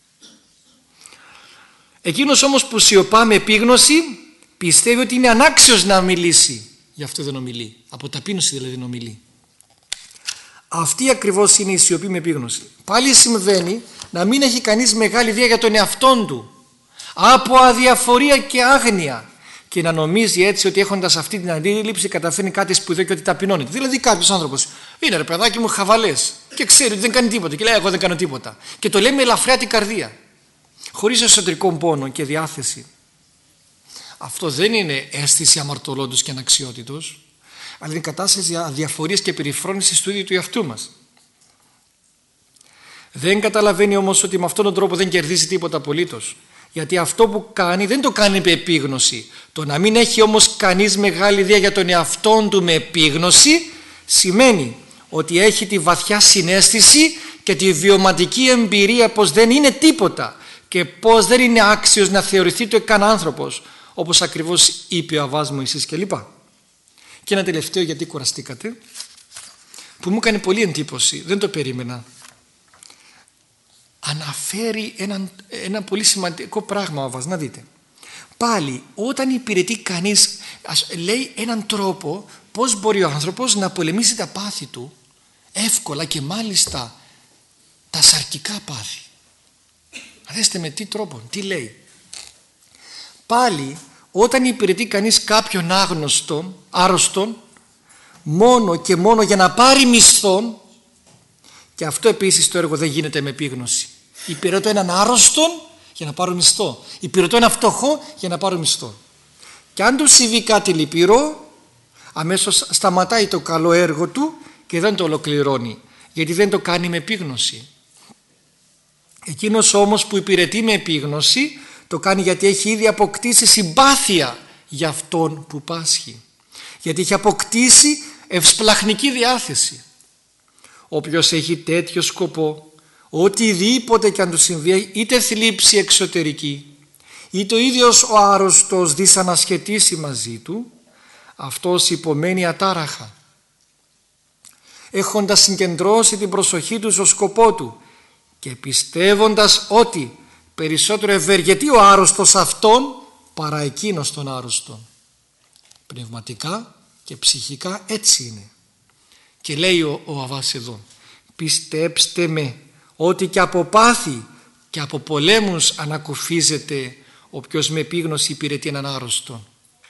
Εκείνος όμως που σιωπά με επίγνωση πιστεύει ότι είναι ανάξιος να μιλήσει. Γι' αυτό δεν ομιλεί. Από ταπείνωση δηλαδή δεν ομιλεί. Αυτή ακριβώς είναι η σιωπή με επίγνωση. Πάλι συμβαίνει να μην έχει κανείς μεγάλη ιδέα για τον εαυτόν του, από αδιαφορία και άγνοια, και να νομίζει έτσι ότι έχοντας αυτή την αντίληψη καταφέρνει κάτι σπουδαίο και ότι ταπεινώνεται. Δηλαδή κάποιος άνθρωπος είναι, ρε παιδάκι μου, χαβαλές και ξέρει ότι δεν κάνει τίποτα και λέει εγώ δεν κάνω τίποτα, και το λέει με ελαφριά την καρδία, χωρίς εσωτερικό πόνο και διάθεση. Αυτό δεν είναι αίσθηση αμαρτωλόντος και αναξιότητος, αλλά είναι κατάσταση αδιαφορίας και περιφρόνησης του ίδιου του εαυτού μας. Δεν καταλαβαίνει όμως ότι με αυτόν τον τρόπο δεν κερδίζει τίποτα απολύτως, γιατί αυτό που κάνει δεν το κάνει με επίγνωση. Το να μην έχει όμως κανείς μεγάλη ιδέα για τον εαυτόν του με επίγνωση σημαίνει ότι έχει τη βαθιά συναίσθηση και τη βιωματική εμπειρία πως δεν είναι τίποτα και πως δεν είναι άξιος να θεωρηθεί το καν άνθρωπος, όπως ακριβώς είπε ο Αββάς Μωυσής κλπ. Και ένα τελευταίο, γιατί κουραστήκατε, που μου έκανε πολύ εντύπωση, δεν το περίμενα. Αναφέρει ένα, ένα πολύ σημαντικό πράγμα ο Αββάς, να δείτε. Πάλι όταν υπηρετεί κανείς, λέει έναν τρόπο πώς μπορεί ο άνθρωπος να πολεμήσει τα πάθη του εύκολα, και μάλιστα τα σαρκικά πάθη. Δέστε με τι τρόπο, τι λέει. Πάλι όταν υπηρετεί κανείς κάποιον άγνωστον, άρρωστον, μόνο και μόνο για να πάρει μισθόν, και αυτό επίσης το έργο δεν γίνεται με επίγνωση. Υπηρετώ έναν άρρωστον για να πάρω μισθό. Υπηρετώ ένα φτωχό για να πάρω μισθό. Και αν του συμβεί κάτι λυπηρό, αμέσως σταματάει το καλό έργο του και δεν το ολοκληρώνει, γιατί δεν το κάνει με επίγνωση. Εκείνος όμως που υπηρετεί με επίγνωση το κάνει γιατί έχει ήδη αποκτήσει συμπάθεια για αυτόν που πάσχει, γιατί έχει αποκτήσει ευσπλαχνική διάθεση. Όποιος έχει τέτοιο σκοπό, οτιδήποτε και αν του συμβεί, είτε θλίψη εξωτερική είτε ο ίδιος ο άρρωστος δυσανασχετήσει μαζί του, αυτός υπομένει ατάραχα, έχοντας συγκεντρώσει την προσοχή του στο σκοπό του και πιστεύοντας ότι περισσότερο ευεργετεί ο άρρωστος αυτόν παρά εκείνος τον άρρωστον. Πνευματικά και ψυχικά έτσι είναι. Και λέει ο, ο Αββάς εδώ, πιστέψτε με ότι και από πάθη και από πολέμους ανακουφίζεται όποιος με επίγνωση υπηρετεί έναν άρρωστο.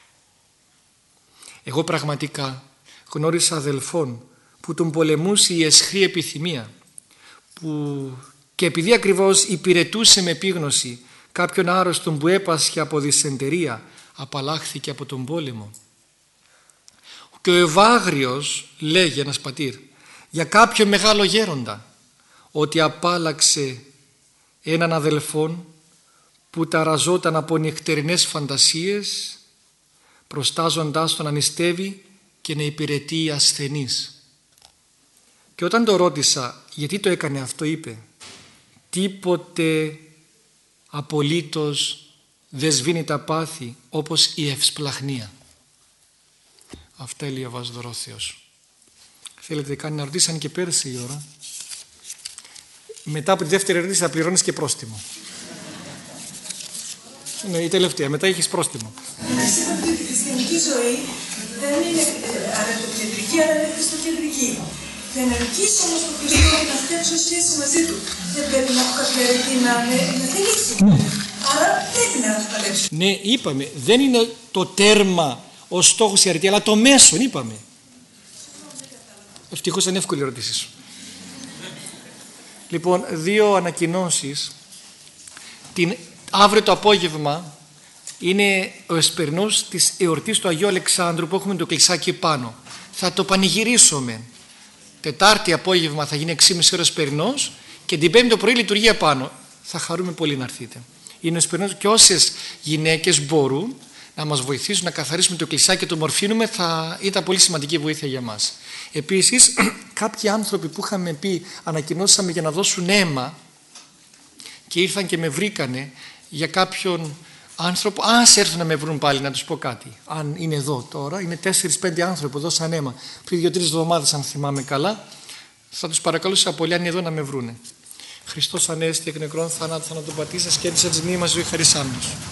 Εγώ πραγματικά γνώρισα αδελφόν που τον πολεμούσε η αισχρή επιθυμία, που και επειδή ακριβώς υπηρετούσε με επίγνωση κάποιον άρρωστον που έπασχε από δυσεντερία, απαλλάχθηκε από τον πόλεμο. Και ο Ευάγριος λέγει ένας πατήρ για κάποιο μεγάλο γέροντα ότι απάλλαξε έναν αδελφόν που ταραζόταν από νυχτερινές φαντασίες, προστάζοντάς τον να νηστεύει και να υπηρετεί ασθενείς. Και όταν το ρώτησα γιατί το έκανε αυτό, είπε, τίποτε απολύτως δεν σβήνει τα πάθη όπως η ευσπλαχνία. Αυτά λέει ο Αββάς Δωρόθεος. Θέλετε κάνει να ρωτήσαν και πέρσι η ώρα. μετά από τη δεύτερη ερώτηση θα πληρώνεις και πρόστιμο. Είναι η τελευταία, μετά έχεις πρόστιμο. Εσείς είπατε ότι η χριστιανική ζωή δεν είναι αρετοκεντρική, αλλά είναι χριστοκεντρική. Για να νικήσει όμως τον Χριστό, να φτιάξω σχέση μαζί του, δεν πρέπει να έχω κάποια αρετή να με θελήσει. Άρα πρέπει να το παλέψω. Ναι, είπαμε, δεν είναι το τέρμα ο στόχος η αρετή, αλλά το μέσον, είπαμε. Ευτυχώς είναι εύκολη η ερώτησή σου. Λοιπόν, δύο ανακοινώσεις. Την, αύριο το απόγευμα είναι ο εσπερινός της εορτής του Αγίου Αλεξάνδρου που έχουμε το κλεισάκι πάνω. Θα το πανηγυρίσουμε. Τετάρτη απόγευμα θα γίνει έξι και μισή ώρα εσπερινός και την Πέμπτη το πρωί λειτουργία πάνω. Θα χαρούμε πολύ να έρθετε. Είναι ο εσπερινός και όσες γυναίκες μπορούν να μας βοηθήσουν να καθαρίσουμε το κλεισάκι και το μορφύνουμε, θα ήταν πολύ σημαντική βοήθεια για μας. Επίσης, κάποιοι άνθρωποι που είχαμε πει, ανακοινώσαμε για να δώσουν αίμα και ήρθαν και με βρήκανε για κάποιον άνθρωπο, ας έρθουν να με βρουν πάλι να τους πω κάτι. Αν είναι εδώ τώρα, είναι τέσσερις πέντε άνθρωποι που δώσαν αίμα πριν δύο-τρεις εβδομάδες, αν θυμάμαι καλά, θα τους παρακαλούσα πολύ αν είναι εδώ να με βρούνε. Χριστός ανέστη εκ νεκρών θανάτου θανατοπατήσας και έντυσα της μνήμης ζωή χαρίσάμενος.